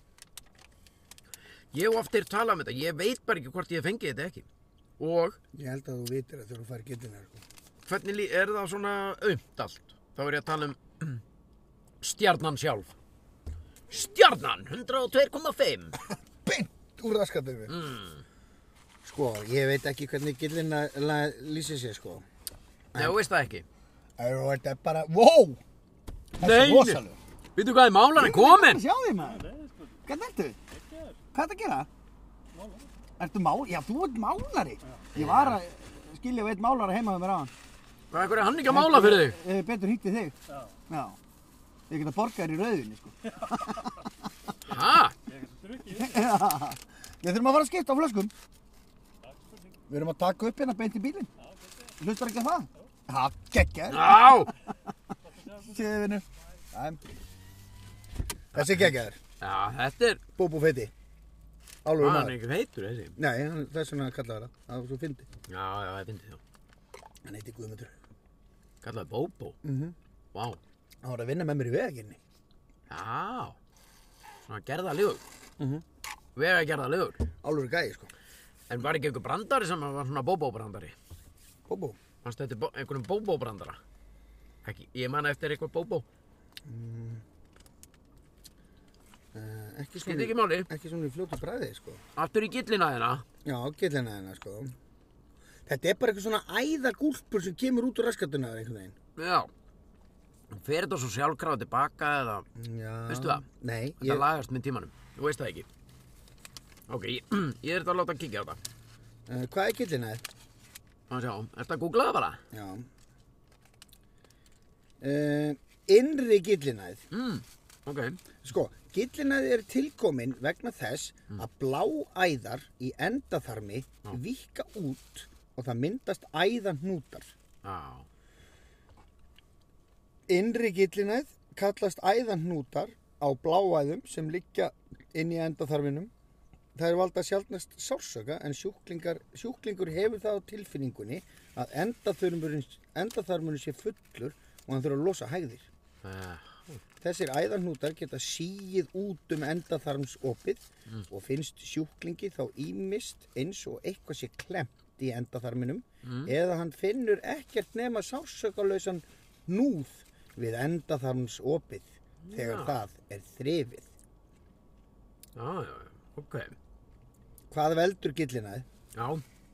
Ég hef oft er talað um þetta. Ég veit bara ekki hvort ég fengi þetta ekki. Og
Ég held að þú vitir að þú eru að fara gillina. Sko.
hvernig lí- er það svona aumt allt? Þá er ég að tala um stjarnan sjálf. Stjarnan, hundrað og tvö komma fimm.
Beint úr raskatinu.
Mm.
Sko, ég veit ekki hvernig gillina lýsir sér, sko.
Nei, þú veist það ekki.
Og þetta er bara, wow!
Nei, nei.
rosalegu.
Veitu hvað er málan er komin?
Sjá því maður. Hvernig ertu? Hvað er þetta að gera? Ertu mál? Já, þú ert málari. Ég var að skilja við eitt málara heima með mér aðan.
Hvað er hann ekki að mála fyrir þig?
Ég hef betur hýttið þig.
Já.
Já. Ég get að borga þér í rauðinni, sko.
Hæ?
Ég er drukkið.
Við þurfum að fara að skipta á flöskum. Við erum að taka upp hérna beint í bílinn. Hlustar ekki að það? Já, geggjar.
Já.
Séðu, vinnu. Þessi er geggjar.
Já, þetta er,
Bóbó feiti. Alveg
hann er
maður.
ekki feitur þessi.
Nei, hann- þess vegna kallaði það. Það var svo fyndi.
Já, já, ég fyndi það.
Hann heiti Guðmundur.
Kallaði Bóbó.
Mhm.
Vá.
Hann var að vinna með mér í veginni.
Já. Svona gerðarlegur.
Mhm.
Vega gerðarlegur.
Alveg gæði, sko.
En var ekki einhver brandari sem var svona Bóbó-brandari?
Bóbó.
Fannst þetta bó- einhverjum Bóbó-brandara? Ekki, ég man eftir eitthvað Bóbó.
Uh, ekki
Skiptir
svona,
ekki máli.
ekki svona í fljótu bræði, sko.
Aftur í gillina þina.
Já, gillina hennar, sko. Þetta er bara eitthvað svona æðagúlpur sem kemur út úr raskatuna eða einhvern veginn.
Já. Fer þetta svo sjálfkrafa tilbaka eða...
Já.
Veistu það?
Nei,
Þetta
ég,
lagast með tímanum. Þú veist það ekki. Ok, ég, ég er þetta að láta að kíkja á þetta.
uh, hvað er gillina þér?
Má sjá, ertu að googla það bara?
Já. Uh, innri gillinæð.
Mm, ok.
Sko, gillinæð er tilkomin vegna þess að bláæðar í endaþarmi
Já.
víkka út og það myndast æðahnútar.
Já.
Innri gillinæð kallast æðahnútar á bláæðum sem liggja inn í endaþarminum. Það er valda sjaldnast sársauka en sjúklingar, sjúklingur hefur það á tilfinningunni að endaþarmurinn, endaþarmurinn sé fullur og hann þurfa að losa hægðir.
Uh,
Þessir æðahnútar geta síið út um endaþarmsopið mm. og finnst sjúklingi þá ýmist eins og eitthvað sé klemt í endaþarminum mm. eða hann finnur ekkert nema sársaukalausan hnúð við endaþarmsopið þegar ja. Það er þrifið.
Já, já, ok.
Hvað veldur gyllinæði?
Já.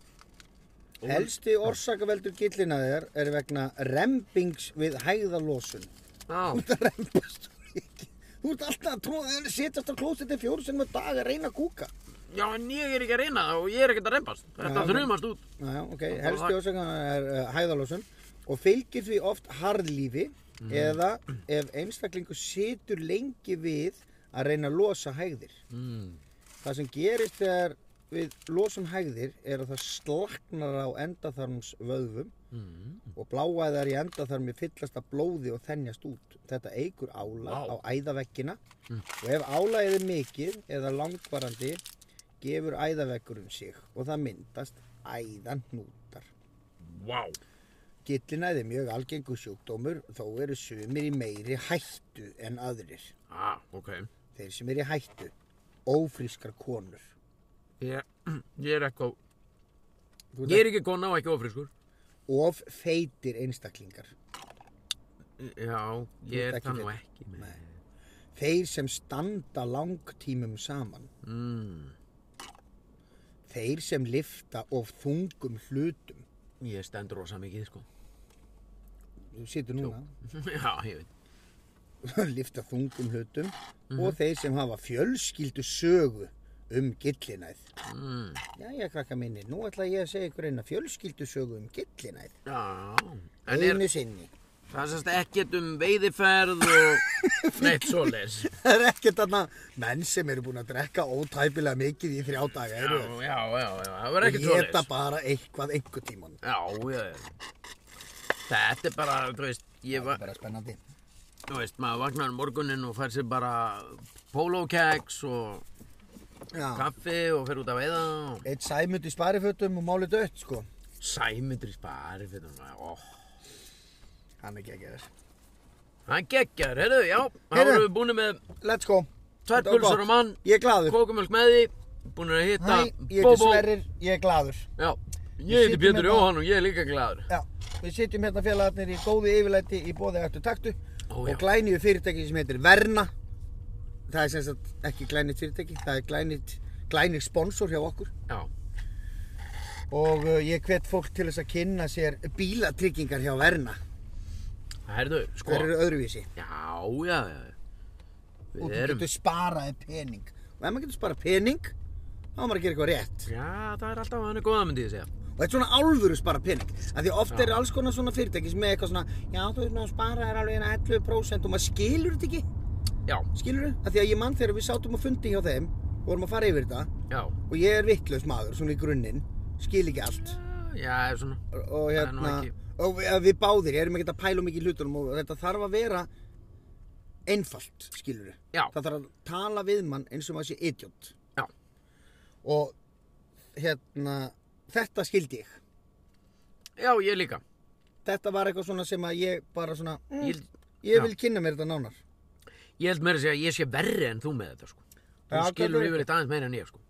Helsti orsakaveldur gyllinæðar er vegna rembings við hægðalosun.
Já.
Þú ert að rembast ekki. Þú ert alltaf að tróða, setjast á klósetti fjóru sinnum á dag að reyna að kúka.
Já, en ég er ekki að reyna það og ég er ekkert að rembast. Þetta þrumast út.
Já, ok. Helsti orsakaveldur er uh, hægðalosun og fylgir því oft harðlífi mm. eða ef einstaklingur situr lengi við að reyna að losa hægðir. Mm. Það sem gerist þegar við losum hægðir er að það slaknar á endaþarmsvöðvum mm. og bláæðar í endaþarmi fyllast af blóði og þenjast út. Þetta eykur álag wow. á æðaveggina mm. og ef álagið er mikið eða langvarandi gefur æðaveggurinn sig og það myndast æðahnútar.
Wow.
Gyllinæði er mjög algengur sjúkdómur, þó eru sumir í meiri hættu en aðrir.
Ah, ok.
Þeir sem eru í hættu, ófrískar konur.
Ég, ég er eitthvað, ég er ekki kona og ekki ofrískur.
Of feitir einstaklingar.
Já, ég er það nú ekki með.
Nei. Þeir sem standa langtímum saman. Mm. Þeir sem lyfta of þungum hlutum.
Ég stendur rosa mikið, sko.
Þú situr núna.
Já, ég veit.
Lyfta þungum hlutum mm-hmm. og þeir sem hafa fjölskyldu sögu um gyllinæð. Mm. Jæja, krakka minni, nú ætla ég að segja ykkur eina fjölskyldu sögu um gyllinæð.
Já.
Einu sinni.
Það er sérst ekkert um veiðiferð og neitt svoleiðis.
Það er ekkert þarna menn sem eru búin að drekka ótæpilega mikið í þrjá daga.
Já, já, já, já, það var ekkert svoleiðis.
Og geta bara eitthvað einhver tíman.
Já, já. Þetta er bara, þú veist, ég var...
Það er bara spennandi.
Þú veist, maður vaknar um morgunin og fær sér bara pólókeks og já. Kaffi og fer út að veiða. Og...
Eitt Sæmund í sparifötum og máli dött, sko.
Sæmund í sparifötum, óh.
Hann er geggjaður.
Hann geggjaður, heyrðu, já. Þá erum við búin með...
Let's go.
Tvær pulsur á mann.
Ég er glaður.
Kókumjólk með því. Búin að hitta
Hæ, ég heiti Sverrir, ég er glaður.
Já, ég heiti Pétur Jóhann og ég er líka glaður.
Já, við sitjum hérna félagarnir í góðu yfirlæti í boði Ættu taktu.
Ó,
og glænýju fyrirtæki sem heitir Verna. Það er sem sagt ekki glænýtt fyrirtæki, það er glænýtt, glænýtt sponsor hjá okkur.
Já.
Og uh, ég hvet fólk til þess að kynna sér bílatryggingar hjá Verna.
Herðu, sko.
Það eru öðruvísi.
Já, já, já.
Við og þú erum... getur sparaði pening. Og ef maður getur sparað pening, þá er maður að gera eitthvað rétt.
Já, það er alltaf hann er góða myndið að segja.
Og þetta er svona alvöru spara pening. Af því oft eru alls konar svona fyrirtæki sem er eitthvað svona, já, þú veist, maður sparaðir alveg hérna ellefu prósent og maður skilur þetta ekki.
Já.
Skilur þú? Af því að ég mann þegar við sátum á fundi hjá þeim, vorum að fara yfir þetta.
Já. Og
ég er vitlaus maður, svona í grunninn, skil ekki allt.
Já, svona.
Og, og hérna, og við, við báðir, ég erum ekki að pæla mikið hlutunum og þetta þarf að vera einfalt, skilur þú?
Já.
Það þarf að tala við mann eins og maður sé idiot.
Já.
Og hérna, þetta skildi ég.
Já, ég líka.
Þetta var eitthvað svona sem að ég bara svona, mm, ég, ég
já.
vil kynna mér þetta nánar.
Ég held meira að segja að ég sé verri en þú með þetta, sko. Þú já, skilur yfir eitt aðeins meira en ég, sko.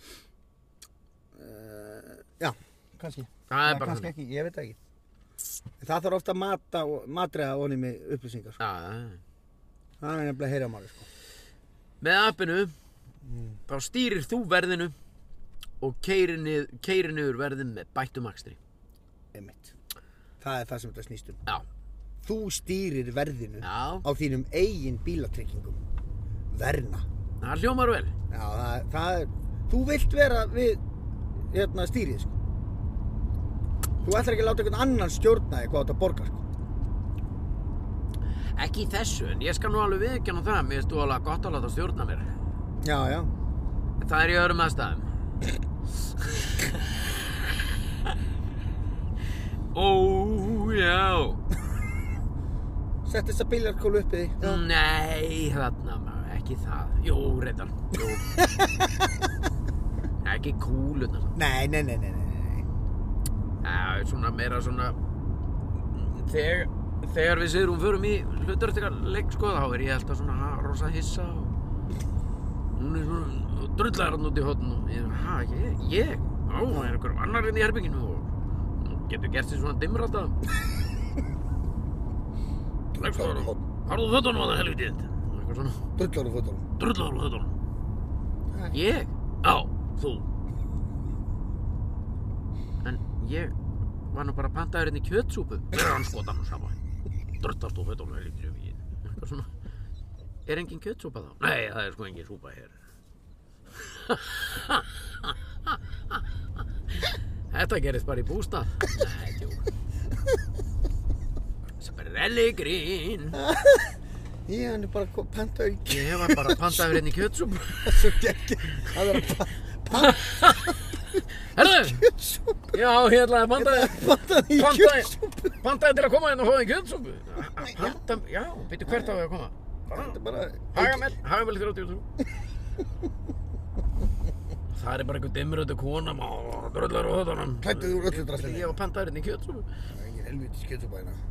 Uh, já, kannski.
Það er
já,
bara
kannski ekki, ég veit ekki. Það þarf ofta að mata og matreiða onni með upplýsingar, sko.
Já, það er.
Það er nefnilega að heyra máli, sko.
Með appinu, mm. þá stýrir þú verðinu og keyrir niður, keyrir niður verðin með bættum akstri.
Einmitt. Það er það sem þetta snýst um.
Já.
Þú stýrir verðinu
já.
Á þínum eigin bílatryggingum. Verna.
Það hljómar vel.
Já, það, það er, þú vilt vera við hérna stýrið, sko. Þú ætlar ekki að láta einhvern annan stjórna þig hvað þetta borgar, sko.
Ekki í þessu, en ég skal nú alveg viðurkenna það. Mér finnst þú alveg gott að láta stjórna mér.
Já, já.
En það er í öðrum aðstæðum. Ó, já.
Sett þessa bílarkólu upp í því. Já.
Nei, þarna maður, ekki það. Jú, reyndar. Jú. Ekki kúlunar.
Nei, nei, nei, nei, nei.
Já, svona meira svona þegar þegar við Sigrún förum í hlutverkaleik sko, þá er ég alltaf svona ha, rosa hissa og hún er svona drullar hann út í hotn og ég, ha, ég, ég, á, það er einhver annar inn í herbygginu og hún getur gert sér svona dimmur alltaf. Leikstjóri, harðu fötunum að það helvítið, eitthvað svona.
Drullar á fötunum.
Drullar á fötunum. Ég? Já, þú. En ég var nú bara pantaður inn í kjötsúpu. Það er hann skotan og sama. Drullast á fötunum helvítið, eitthvað svona. Er engin kjötsúpa þá? Nei, það er sko engin súpa hér. Þetta gerist bara í bústað. Nei, tjók. Sprelli grín.
Ég hann er bara pantaður í kjötsúpu.
Ég var bara pantaður inn í kjötsúpu.
Það er svo geggið. Það er að pantaður
Herðu!
kjötsúpu.
Já, ég ætlaði að pantaði.
Pantaður í
Pantaði,
kjötsúpu.
pantaði til að koma inn og fá þig kjötsúpu. Panta, já, býttu hvert á við að koma.
Þetta er bara...
Hagamel, Hagamel þrjátíu og þrjú. Það er bara einhver dimmröddu kona og drullar á höfðunum.
Klæddu úr öllu draslinu.
Ég var pantaður inn í kjötsúpu.
Það er engin helvítis kjötsúpa hérna.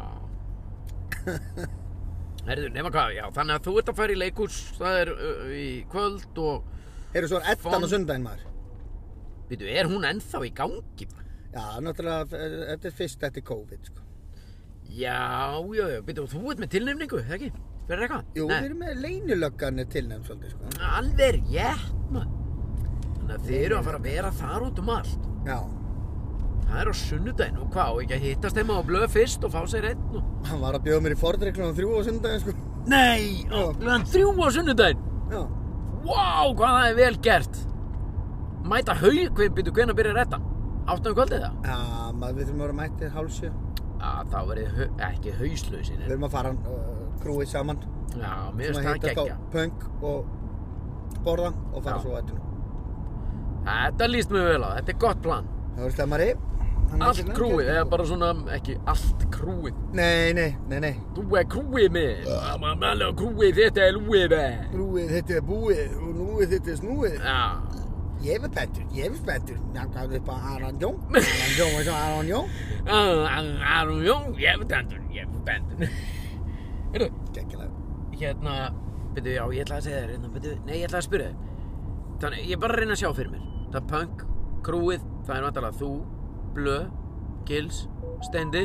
Já. Herðu, nema hvað, já, þannig að þú ert að fara í leikhús, það er uh, í kvöld og...
Heyrðu, svo er Eddan á sundaginn maður.
Býtu, er hún ennþá í gangi?
Já, náttúrulega, þetta er fyrst eftir COVID, sko.
Já, já, já, býtu, þú ert með tilnefningu, það ekki? Fyrir eitthvað?
Jú, við erum með leynilöggan tilnefnd svolítið, sko.
Alveg rétt, maður. Þannig að þið eru að fara að vera þar út um allt.
Já.
Það er á sunnudaginn og hvað, og ekki að hittast heima á blöð fyrst og fá sér einn og...
Hann var að bjóða mér í Fordri klukkan þrjú á sunnudaginn, sko.
Nei,
Já.
klukkan þrjú á sunnudaginn.
Já.
Vá, hvað það er vel gert. Mæta hau, hver, býtu, hvenær byrjar þetta? Áttan um kvöldið það?
Já, maður, við þurfum að vera mættið hálf sjö.
Já, þá verið hau, ekki hauslausinn.
Við erum að fara uh, krúið saman.
Já, mér finnst
Sem að
það
hittast á
geggja.
punk og borða og fara
Já.
svo á ettinu.
Þetta líst mér vel á, þetta er gott plan.
Það var slemmari.
Allt krúið, eða bara svona, ekki allt krúið.
Nei, nei, nei, nei.
Þú er krúið minn. Það er alveg krúið, þetta er lúið með.
Krúið, þetta er búið og núið, þetta er snúið.
Já.
Ég er spenntur, ég er spenntur. Ég gaf upp á Aron Jón. Aron Jón og svo Aron Jón.
Aron Jón, ég er spenntur, ég er spenntur. Heyrðu,
Gekkjalega.
hérna, byrju, já, ég ætla að segja þér, hérna, byrju, nei, ég ætla að spyrja þér. Þannig, ég er bara að reyna að sjá fyrir mér. Það er punk, krúið, það er vantarlega þú, Blöð, Gils, Steindi.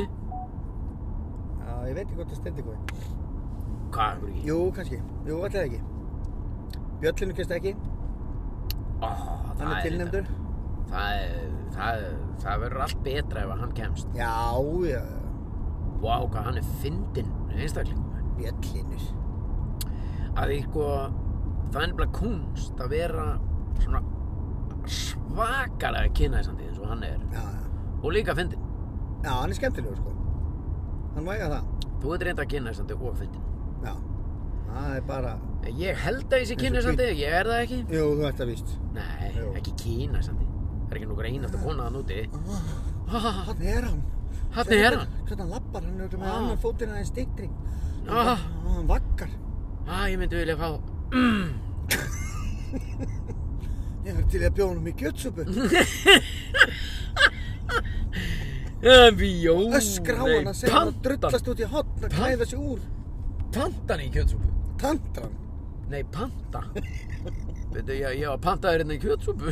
Já, ég veit ekki hvort það stendur hvað.
Hvað, er ekki?
Jú, kannski. Jú, ætlaði ekki. Bjöllinu kemst ekki.
Ó, það
Hann er tilnefndur.
Það er, það er, það verður allt betra ef að hann kemst.
Já, já.
Vá, hvað hann er fyndinn einstaklingum.
Bjöllinur.
Að því, sko, það er nefnilega kunst að vera svona svakalega kynæsandi eins og hann er.
Já, já.
Og líka fyndinn.
Já, hann er skemmtilegur, sko. Hann væga það.
Þú ert reynda kynæsandi og fyndinn.
Já. Það er bara...
Ég held að ég sé
Eins og
kynæsandi, ég er það ekki.
Jú, þú ert það víst.
Nei,
Jú.
ekki kynæsandi. Það er ekki nokkur einasta kona þann úti.
Hann er hann.
Þarna er hann.
Hvernig hann lappar, hann er með
Ah.
annan fótinn aðeins styttri.
Ah.
Hann vaggar.
Á, ég myndi vilja fá...
Ég er til að bjóða honum í kjötsúpu.
Bjó,
Öskra á hann að segja hann að drullast út í hotn að klæða sig úr.
Pantan í kjötsúpu.
Tantran.
Nei, panta. Veitu, ég, ég var pantaður hérna í kjötsúpu.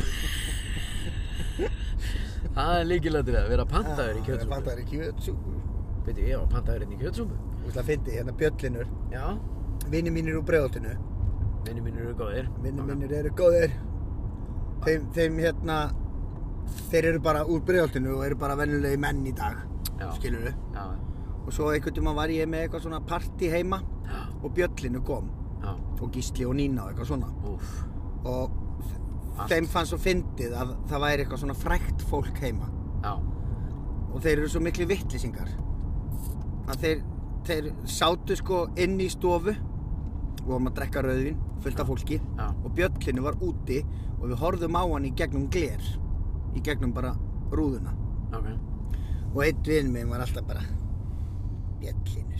Það er líkilættir að vera pantaður í kjötsúpu.
Pantaður í kjötsúpu.
Veitu, ég var pantaður hérna í kjötsúpu.
Þú veist að fyndi hérna Bjöllinur.
Já,
Vinir mínir úr Breiðholtinu.
vinni mínir eru góðir.
Vinir mínir eru góðir. Þeim, þeim hérna, þeir eru bara úr Breiðholtinu og eru bara venjulegi menn í dag.
Já.
Skilurðu?
Já,
Og svo einhvern tímann var ég með eitthvað svona partí heima
já,
og Bjöllinu kom.
já.
Og Gísli og Nína og eitthvað svona.
Úff.
Og
Allt.
þeim fannst svo fyndið að það væri eitthvað svona frækt fólk heima.
Já,
Og þeir eru svo miklu vitleysingar að þeir, þeir sátu sko inn í stofu og vorum að drekka rauðvín, fullt af fólki.
já.
Og Bjöllinu var úti og við horfðum á hann í gegnum gler, í gegnum bara rúðuna.
Ok.
Og einn vinn minn var alltaf bara Bjöllinur,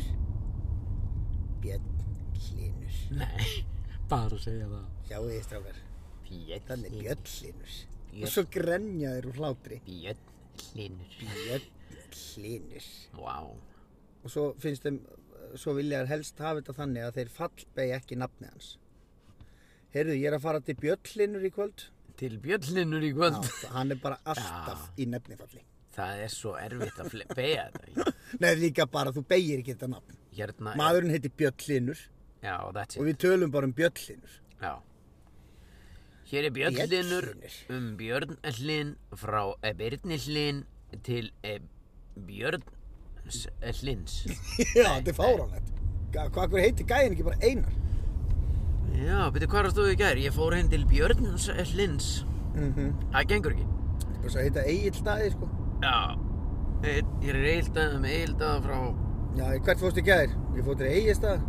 Bjöllinur.
Nei, bara að segja það.
Sjáu þið strákar, þannig
Bjöllinur.
Bjöllinur.
Björn.
Og svo grenjaðir úr hlátri.
Bjöllinur.
Bjöllinur.
Vá.
og svo finnst þeim, svo vilja þær helst hafa þetta þannig að þeir fallbegi ekki nafni hans. Heyrðu, ég er að fara til Bjöllinur í kvöld.
Til Bjöllinur í kvöld?
Já, hann er bara alltaf Já. Í nefnifalli. Það
er svo erfitt að beygja þetta.
Nei, líka bara, þú beygir ekki þetta nafn.
Hérna
Maðurinn heitir Bjöllinur.
Já, that's it.
Og við tölum bara um Bjöllinur.
Já. Hér er Bjöllinur um Björn Hlyn frá Birni Hlyn til Björn Hlyns.
Já, þetta er fáránlegt. Hvað heitir gæinn ekki bara Einar?
Já, betur hvað stóðu í gær? Ég fór heim til Björn Hlyns.
Mhm.
Það gengur ekki.
Þetta er bara svo að heita Egilsstaði, sko.
Já. Ég er Egilsstaði með Egilsstaði frá...
Já, hvert fórstu í gær? Ég fór til Egilsstaði.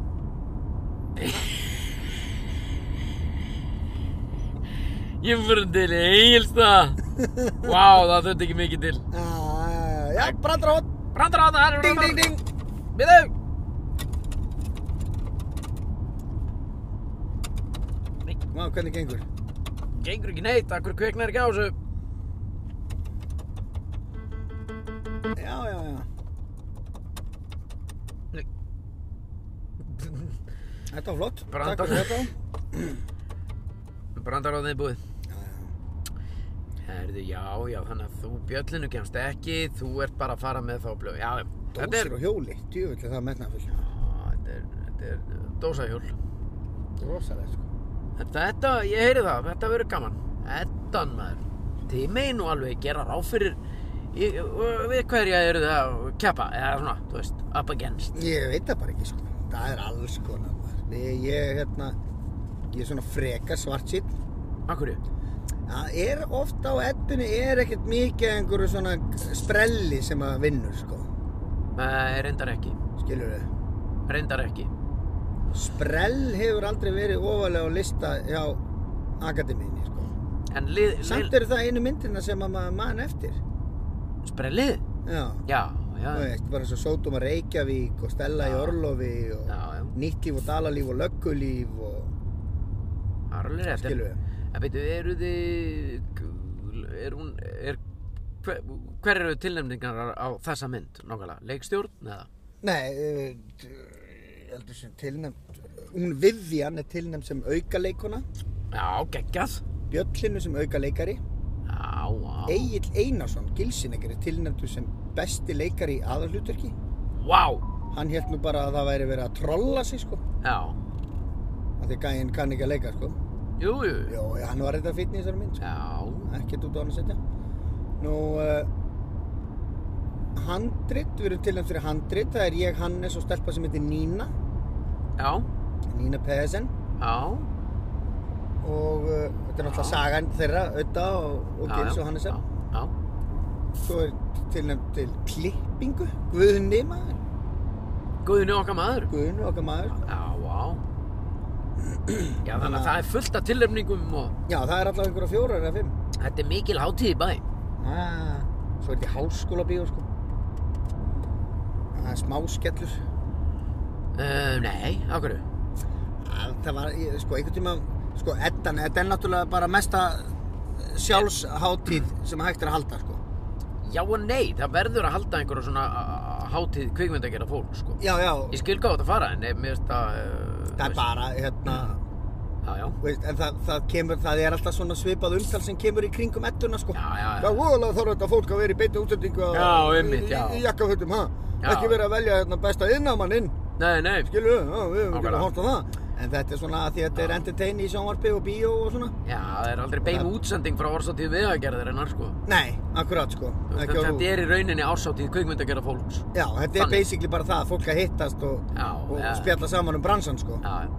Ég fór til Egilsstaði. Vá, það þurfti ekki mikið til.
Já, já, brandarátt.
Brandarátt, það er...
Ding, ding, ding.
Býðu.
Vá, hvernig gengur?
Gengur ekki neitt, akkur kveiknar ekki á þessu.
Já, já, já.
Nei.
Þetta var flott.
Brandar...
Takk fyrir þetta.
Brandaráðið er búið.
Já, já.
Herðu, já, já, þannig að þú Bjöllinu kemst ekki, þú ert bara að fara með þá blöð. Já, þetta er...
Dósir og hjóli, djöfull er það metnaðarfull.
Já, þetta er, þetta er dósahjól.
Rosalega, sko.
Þetta, ég heyri það, þetta verður gaman. Þetta, maður. Þið megin nú alveg gera ráð fyrir ég, við hverja eru það að keppa, eða svona, þú veist, up against.
Ég veit það bara ekki, sko. Það er alls konar, maður. Ég, ég, hérna, ég er svona freka svartsýnn.
Akkurju?
Það er ofta á eddunni, er ekkert mikið einhverju svona sprelli sem að vinnur, sko.
Nei, reyndar ekki.
Skilur þau?
Reyndar ekki.
Sprell hefur aldrei verið ofalega á lista hjá akademíunni, sko.
En lið...
Samt eru það einu myndina sem að maður man eftir.
Sprellið?
Já.
Já, já.
Þú veist, bara eins og Sódóma Reykjavík og Stella í Orlofi og
já, já.
Nýtt líf og dalalíf og löggulíf og...
Það er alveg rétt.
Skilur þau?
En veitu, eru þið... Er hún... Er... Hver, hver eru tilnefningar á þessa mynd, nákvæmlega? Leikstjórn, eða?
Nei, uh, ég heldur sem tilnefnd... Hún Vivian er tilnefnd sem aukaleikona.
Já, geggjað.
Bjöllinu sem aukaleikari.
Já, já.
Egill Einarsson, Gilsinegger, er tilnefndur sem besti leikari í aðalhlutverki.
Vá!
Hann hélt nú bara að það væri verið að trolla sig, sko.
Já.
Af því gæinn kann ekki að leika, sko.
Jú, jú.
Jó, hann var þetta fínn í þessari mynd, sko.
Já.
Ekkert út á hann að setja. Nú, uh, handrit, við erum tilnefnd fyrir handrit. Það er ég, Hannes og stelpa sem heitir Nína.
Já.
Nína Pedersen.
Já.
Og uh, þetta er náttúrulega sagan þeirra, Ödda og, og Gils og Hannesar.
Já, já.
Svo er tilnefnd til klippingu, Guðni maður.
Guðni okkar maður.
Guðni okkar maður.
Já, vá. Já, þannig að það er fullt af tilnefningum og...
Já, það er allavega einhverja fjórar eða fimm.
Þetta er mikil hátíð í bæ.
Ah, svo er þetta háskólabíó, sko. Það er smá skellur.
Uh, nei, á hverju?
Það var, sko, einhvern tíma, sko, Eddan, þetta er náttúrulega bara mesta sjálfshátíð sem hægt er að halda, sko.
Já og nei, það verður að halda einhverja svona hátíð kvikmyndagerða fólk, sko.
Já, já.
Ég skil gátt að fara, en mér finnst það... Uh,
það er bara, hérna...
Já, já.
Veist, en það, það kemur, það er alltaf svona svipað umtal sem kemur í kringum Edduna, sko.
Já, já, já.
Það er voðalega þarf þetta fólk að vera í beinni útsendingu
já, einmitt, já.
í, í jakkafötum, ha?
Já.
Ekki vera að velja hérna besta iðnaðarmann inn.
Nei, nei.
Skilur, já, við höfum ekki
Nákvæmlega.
að horta það. En þetta er svona að því að þetta er entertain í sjónvarpi og bíó og svona.
Já, það er aldrei bein útsending frá árshátíð Vegagerðarinnar, sko.
Nei, akkurat, sko. Ekki á
Þetta
RÚV.
er í rauninni árshátíð kvikmyndagerða fólks.
Já, þetta er
Þannig.
basically bara það, fólk að hittast og,
Já,
og
já.
spjalla saman um bransan, sko.
Já, já.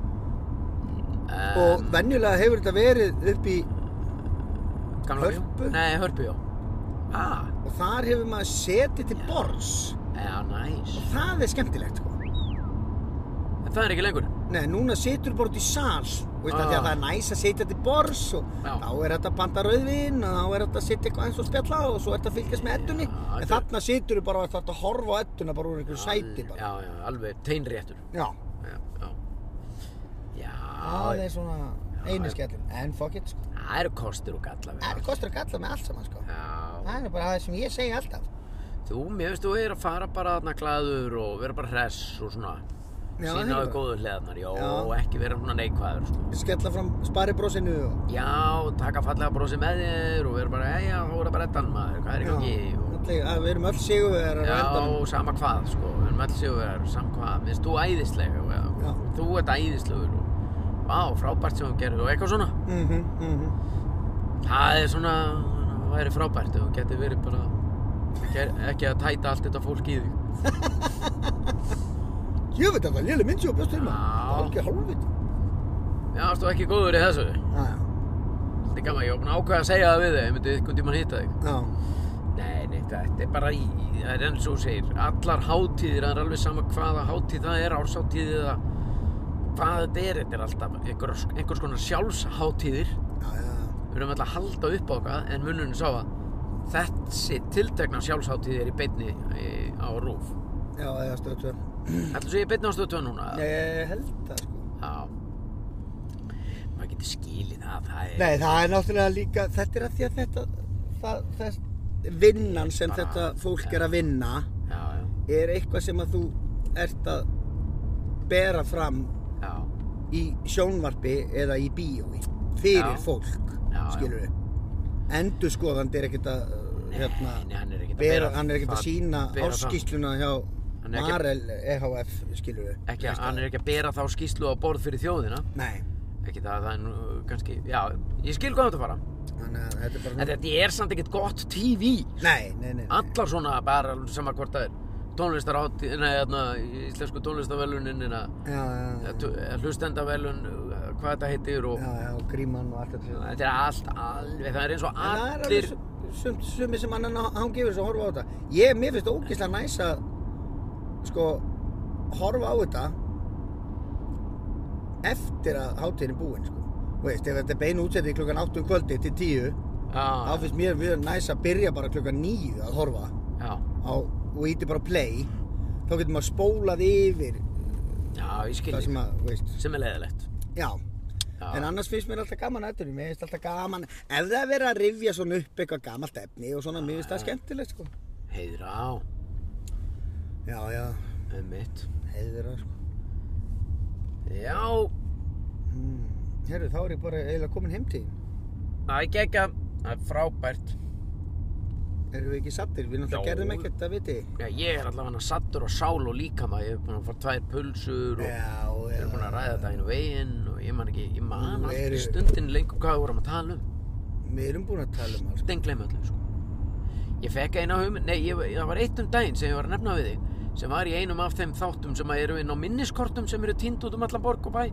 Og
Um,
venjulega hefur þetta verið upp í
Gamla bíó?
Hörpu?
Nei, Hörpu, já. Ah,
og þar hefur maður setið til borðs.
já, næs.
Og það er skemmtilegt, sko.
En það er ekki lengur.
Nei, núna situr þú bara út í sal og veist
Ah.
að því að það er næs að sitja til borðs og
Já.
þá er þetta að panta rauðvín og þá er þetta að sitja eitthvað eins og spjalla og svo er þetta að fylgjast með eddunni.
Já,
En
þetta-
þarna situr þú bara og ætlar að horfa á edduna bara úr einhverju sæti bara.
Já, já, alveg teinréttur.
Já.
Já, já. Já,
Það er svona einu skellin. En fuck it, sko.
það eru kostir og gallar við
Það
allt.
er kostur að galla með allt saman, sko.
Já,
Það er bara það sem ég segi alltaf.
Þú, mér finnst þú er að fara bara þarna glaður og vera bara hress og svona
Já,
sína á
heyrðu.
góðu hliðarnar, já,
Já.
og ekki vera svona neikvæður, sko.
Skella fram sparibrosinu og...
Já, taka fallega brosi með þér og vera bara, já, þá er það bara ettan maður, hvað er í gangi? Og...
Allir, að við erum öll sigurvegarar á
Já,
endanum.
sama hvað, sko, við erum öll sigurvegarar, sama hvað, mér finnst þú æðisleg og,
Já.
og þú ert æðislegur og, vá, frábært sem þú gerir og eitthvað svona.
Mhm, mhm.
Það er svona, það væri frábært ef þú getur verið bara, ekki- ekki að tæta allt þetta fólk í þig.
Ég veit að það er léleg mynd sem þú bjóst til maður.
Já.
Það er ekki hálfviti.
Já, varstu ekki góður í þessu?
Já, já.
Þetta er gaman, ég var búinn að ákveða að segja það við þig, ég myndi einhvern tímann hitta þig.
Já.
Nei, nei, þetta er bara í, það er eins og þú segir, allar hátíðir, það er alveg sama hvaða hátíð það er, árshátíð eða hvað þetta er, þetta er alltaf einhvers, einhvers konar sjálfshátíðir.
Já, já.
Við erum alltaf að halda upp á okkar, en munurinn sá að þessi tiltekna sjálfshátíð er í beinni í, á RÚV.
Já, eða stöð tvö.
Ætli þú sé í beinni á stöð tvö núna?
Ég held það, sko.
Já. Maður getur skilið það, það er...
Nei, það er náttúrulega líka, þetta er að því að þetta, það, þess, vinnan sem
Bara-
þetta fólk er að vinna
Já, já,
er eitthvað sem að þú ert að bera fram
já,
í sjónvarpi eða í bíói fyrir
Já.
fólk,
Já, já.
skilur við. Endurskoðandi er ekkert að, uh, hérna,
nei, hann er ekkert að
bera,
bera-
hann er ekkert að
það-
sína
bera fram.
áskýrsluna hjá
Hann er ekki-
Marel E H F, skilur við.
ekki, hann er ekki að bera þá skýrslu á borð fyrir þjóðina.
Nei,
Ekki það, það er nú kannski, já, ég skil hvað þetta fara.
þannig að þetta er bara...
En þetta er samt ekkert gott T V.
Nei, nei, nei. nei.
Allar svona, bara sama hvort það er. Tónlistarhátíð, nei, hérna, íslensku tónlistarvelunin, hérna,
Já, já, já.
hlustendavelun, hvað þetta heitir og
Já, já, og gríman og allt þetta.
þetta er allt alveg, það er eins og
En það er
allir...
alveg sum, sumi sem annan hann gefur svo að horfa á þetta. Ég, mér finnst ógeðslega næs að, sko, horfa á þetta eftir að hátíðin er búin, sko. Þú veist, ef þetta er bein útsetting klukkan átta um kvöldi til tíu, þá
Já,
finnst mér við næs að byrja bara klukkan níu að horfa
já,
á, og íti bara play. Þá getur maður spólað yfir
já, ég skil
það
þig.
sem að, þú veist,
Sem er leiðilegt.
já.
Já.
En annars finnst mér alltaf gaman að þetta, mér finnst alltaf gaman, ef það er verið að rifja svona upp eitthvað gamalt efni og svona, mér finnst það skemmtilegt, sko.
Heiður á,
Já, já,
um mitt.
heiður það, sko.
Já,
Mm. Herru, þá er ég bara eiginlega komin heim til þín.
það er gegga, það er frábært.
Erum við ekki sattir? Við náttúrulega
Já.
gerðum ekkert að viti.
Já, ég er allavega sattur á sál og líkama. Ég hef búin að fá tvær pulsur og
Já,
ég er búin að ræða daginn og veginn og ég man ekki, ég man
Nú
allt
eru-
í stundin lengur hvað við vorum að tala um.
Við erum búin að tala um alls.
Stengleim öllu, sko. Ég fekk eina hugmynd, nei, ég, það var eitt um daginn sem ég var að nefna við þig, sem var í einum af þeim þáttum sem að eru inn á minniskortum sem eru týnd út um allan borg og bæ.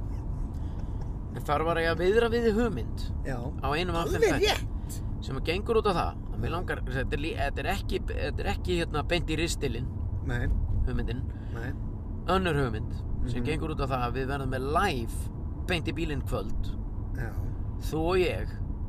En þar var ég að viðra við þig hugmynd
Já.
á einum af þeim
Alveg
þætti
rétt.
sem að gengur út á það að mér langar, þetta er, lí- þetta er ekki, þetta er ekki hérna beint í ristilinn,
Nei,
hugmyndin,
nei.
önnur hugmynd sem
Mhm.
gengur út á það að við verðum með live beint í bílinn kvöld,
Já.
þú og ég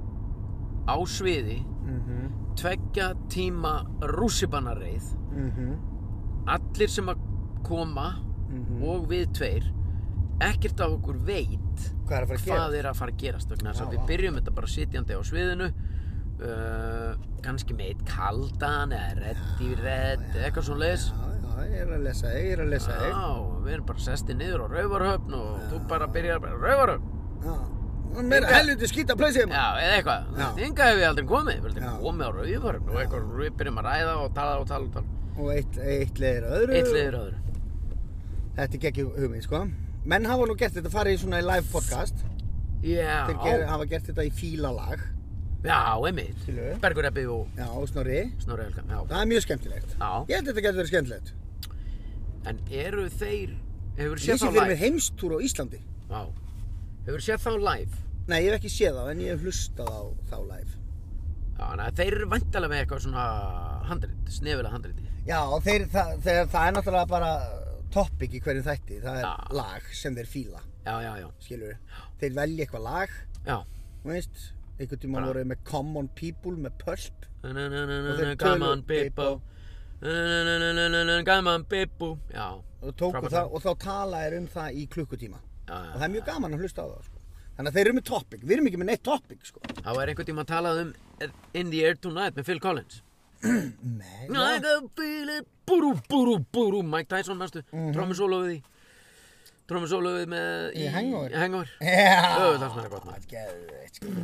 á sviði,
Mhm.
tveggja tíma rússibannareið,
Mhm.
allir sem að koma
Mhm.
og við tveir, ekkert af okkur veit
Hvað er að fara að gera?
hvað er að fara að gerast vegna þess
Já,
að við
vá.
byrjum þetta bara sitjandi á sviðinu, uh, kannski með eitt kaldan eða reddi redd eða eitthvað svona leis.
Já, já, ég er að lesa þig, ég er að lesa þig.
Já, við erum bara sestið niður á Raufarhöfn og þú bara byrjar bara Raufarhöfn.
Já. Og meira helviti skýta pleysið maður.
Já, eða eitthvað.
Já.
Þinga hef ég aldrei komið, við
Já.
erum komið á Raufarhöfn og eitthvað, við byrjum að ræða og tala og tala og tala.
Og eitt, eitt leiðir öðru.
Eitt leiðir öðru.
Þetta er geggjum hugmynd, sko. Menn hafa nú gert þetta, farið í svona í live podcast.
Já,
Þeir ger, hafa gert þetta í fílalag.
já, einmitt.
Skilurðu?
Bergur Ebbi og
Já, og Snorri.
Snorri Helga, já.
Það er mjög skemmtilegt.
Já.
Ég held að þetta getur verið skemmtilegt.
En eru þeir, hefur
Ég
séð
sé
þá
fyrir mér
live?
heimstúr á Íslandi.
Já. Hefur séð þá live?
Nei, ég hef ekki séð þá, en ég hef hlustað á þá live.
Já, þannig að þeir eru væntalega með eitthvað svona handrit, snefilega handriti.
Já, og þeir, það, þeir, það er náttúrulega bara topic í hverjum þætti. Það er
Já.
lag sem þeir fíla,
Já, já, já.
skilur við. Þeir velja eitthvað lag,
Já.
þú veist. Einhvern tíma
Bara-
voru þeir með Common People með Pulp.
Na, na, na, na,
Og
na,
þeir
Gaman
töluðu-
Bibbo. Na, na, na, na, na, na, na, Gaman Bibbo. Já.
Og, tóku
Frábært
það,
lag.
og þá tala er um það í klukkutíma.
Já,
Og það er mjög gaman að hlusta á það, sko. Þannig að þeir eru með topic. Við erum ekki með neitt topic, sko.
Það var einhvern tíma að talað um In the Air Tonight með Phil Collins.
Nei,
I can feel it, búrú, búrú, búrú, Mike Tyson, næstu,
Mhm.
trommusólófið í, trommusólófið með
Í Hangover?
Í Hangover.
Já.
Ö, það smakkar gott, maður.
Geðveikt, sko.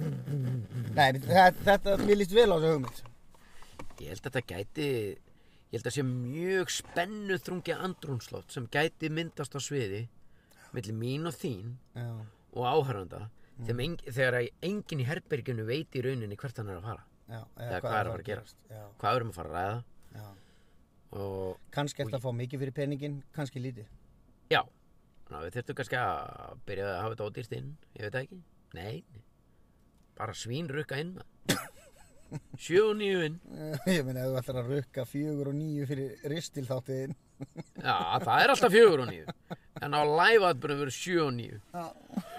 Nei, þetta, þetta, mér líst vel á þessu hugmynd.
Ég held að þetta gæti, ég held að sé mjög spennu þrungi andrúnslótt sem gæti myndast á sviði milli mín og þín
Já.
og áhörfanda mm. en, þegar enginn í herberginu veit í rauninni hvert hann er að fara.
Já,
Eða hvað er að fara að gerast.
Já,
Hvað erum að fara að ræða
já.
og
Kannski eftir að fá mikið fyrir peningin, kannski lítið.
já, þannig að við þurftum kannski að byrja að hafa þetta ódýrt inn, ég veit það ekki. Nei, nei. Bara svín rukka inn maður. Sjö og níu inn.
Ég meina, ef þú ætlar að rukka fjögur og níu fyrir ristil þáttiðinn.
Já, það er alltaf fjögur og níu. En á live-atbyrðum verður sjö og níu.
Já.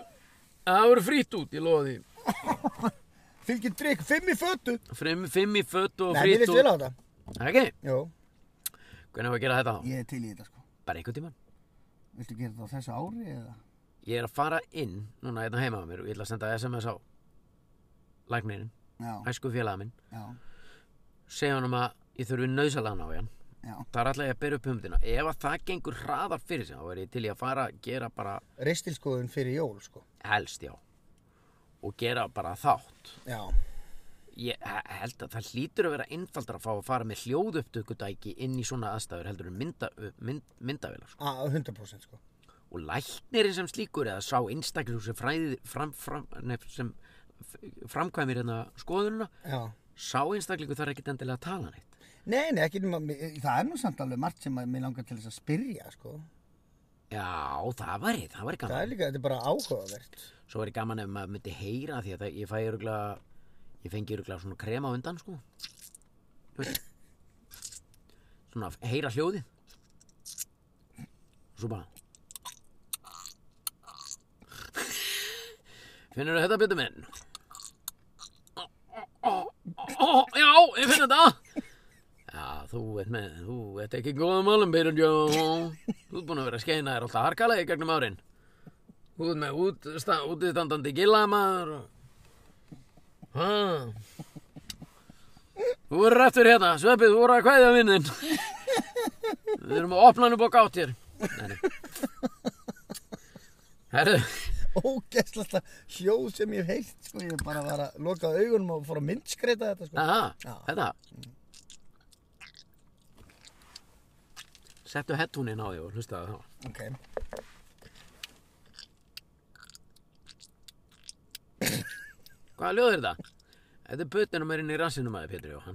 Það verður frýtt út, ég lofa því.
Fylgir drikk, fimm í fötu.
Fimm, fimm í fötu og
Nei, mér
frýtt
líst
út.
vel á þetta.
Ekki?
Jó,
Hvernig hefur að gera þetta þá?
ég er til í þetta, sko.
Bara einhvern tímann.
Viltu gera þetta á þessu ári, eða?
Ég er að fara inn, núna hérna heima á mér og ég ætla að senda S M S á læknirinn,
Já,
æsku félaga minn.
já,
Segja honum að ég þurfi nauðsalega á hann.
já.
Það er alltaf ég að byrja upp humdina. Ef að það gengur hraðar fyrir sig, þá er ég til í að fara að gera bara
Ristilskoðun fyrir jól, sko.
helst, já. Og gera bara þátt.
Já.
Ég he- held að það hlýtur að vera einfaldar að fá að fara með hljóðupptökudæki inn í svona aðstæður heldur en mynda, mynd, myndavélar. Sko.
A, hundrað prósent, sko.
Og læknirinn sem slíkur eða sá einstaklingur sem fræðir fram, fram, nef, sem f- framkvæmir hérna skoðununa,
Já.
sá einstaklingur þarf ekkert endilega að tala neitt.
Nei, nei, ekki nema, það er nú samt alveg margt sem að mér langar til þess að spyrja, sko.
Já, það væri, það væri
Það
gaman.
er líka, þetta er bara áhugavert.
Svo væri gaman ef maður myndi heyra því að það, ég fæ örugglega, ég fengi örugglega svona krem á undan, sko. Þú veist. Svona heyra hljóðið. Og svo bara. Finnur þú þetta, Pétur minn? Ó, ó, ó, já, ég finn þetta. Já, þú veit með, þú ert ekki góða málum, Pétur Jó. Þú ert búin að vera að skeina þér alltaf harkalega í gegnum árin. Þú ert með útsta, útistandandi gilla, maður. og- Ha. Þú verður eftir hérna, Sveppi, þú voru að kvæðja vinnin. Við erum að opna hann upp á gátt hér. Nei, nei. Herðu.
Ógeðslega hljóð sem ég hef heilt, sko. Ég bara var að loka augunum og fór að myndskreita þetta, sko.
Aha,
Já.
þetta. Settu headphone-in á því og hlustaðu þá.
Ok.
Hvaða ljóð er þetta? Þetta er putinum er inn í rassinum aðeins, Pétur Jóhann.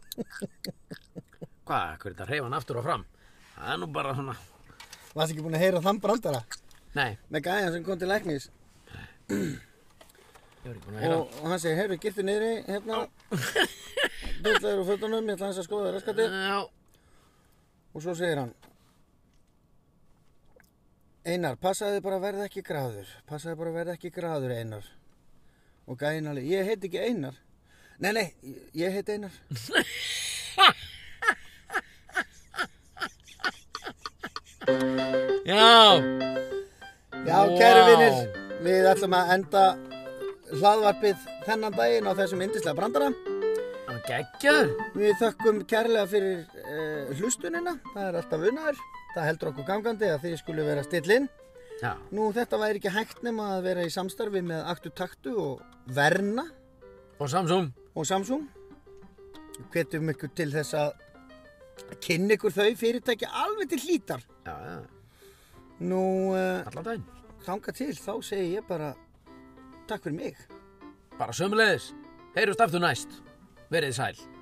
Hvað, hver er þetta að hreyfa hann aftur og fram? Það er nú bara svona...
Varst ekki búin að heyra þann brandara?
Nei,
Með gæjan sem kom til læknis.
ég var ekki búin að heyra.
Og, og hann segir, heyrðu, girtu niðri, hérna. Döðlegur úr fötunum, ég ætla hans að skoða raskatið.
Já,
Og svo segir hann, Einar, passaði bara að verða ekki gráður. Passaði bara að verða ekki gráður, Einar. Og gæinn alveg, ég heiti ekki Einar. Nei, nei, ég- ég heiti Einar.
já,
Já,
Vá.
kæru vinir, við ætlum að enda hlaðvarpið þennan daginn á þessum yndislega brandara.
hann geggjar.
Við þökkum kærlega fyrir uh, hlustunina. Það er alltaf unaður. Það heldur okkur gangandi að þið skulle vera stillinn.
Já,
Nú, þetta væri ekki hægt nema að vera í samstarfi með Aktu Taktu og Verna
og Samsung.
og Samsung. Við hvetjum ykkur til þess að kynna ykkur þau fyrirtæki alveg til hlítar.
Já, já,
Nú, uh,
allan daginn.
þangað til, þá segi ég bara takk fyrir mig.
Bara sömuleiðis. Heyrjumst aftur næst. Verið sæl.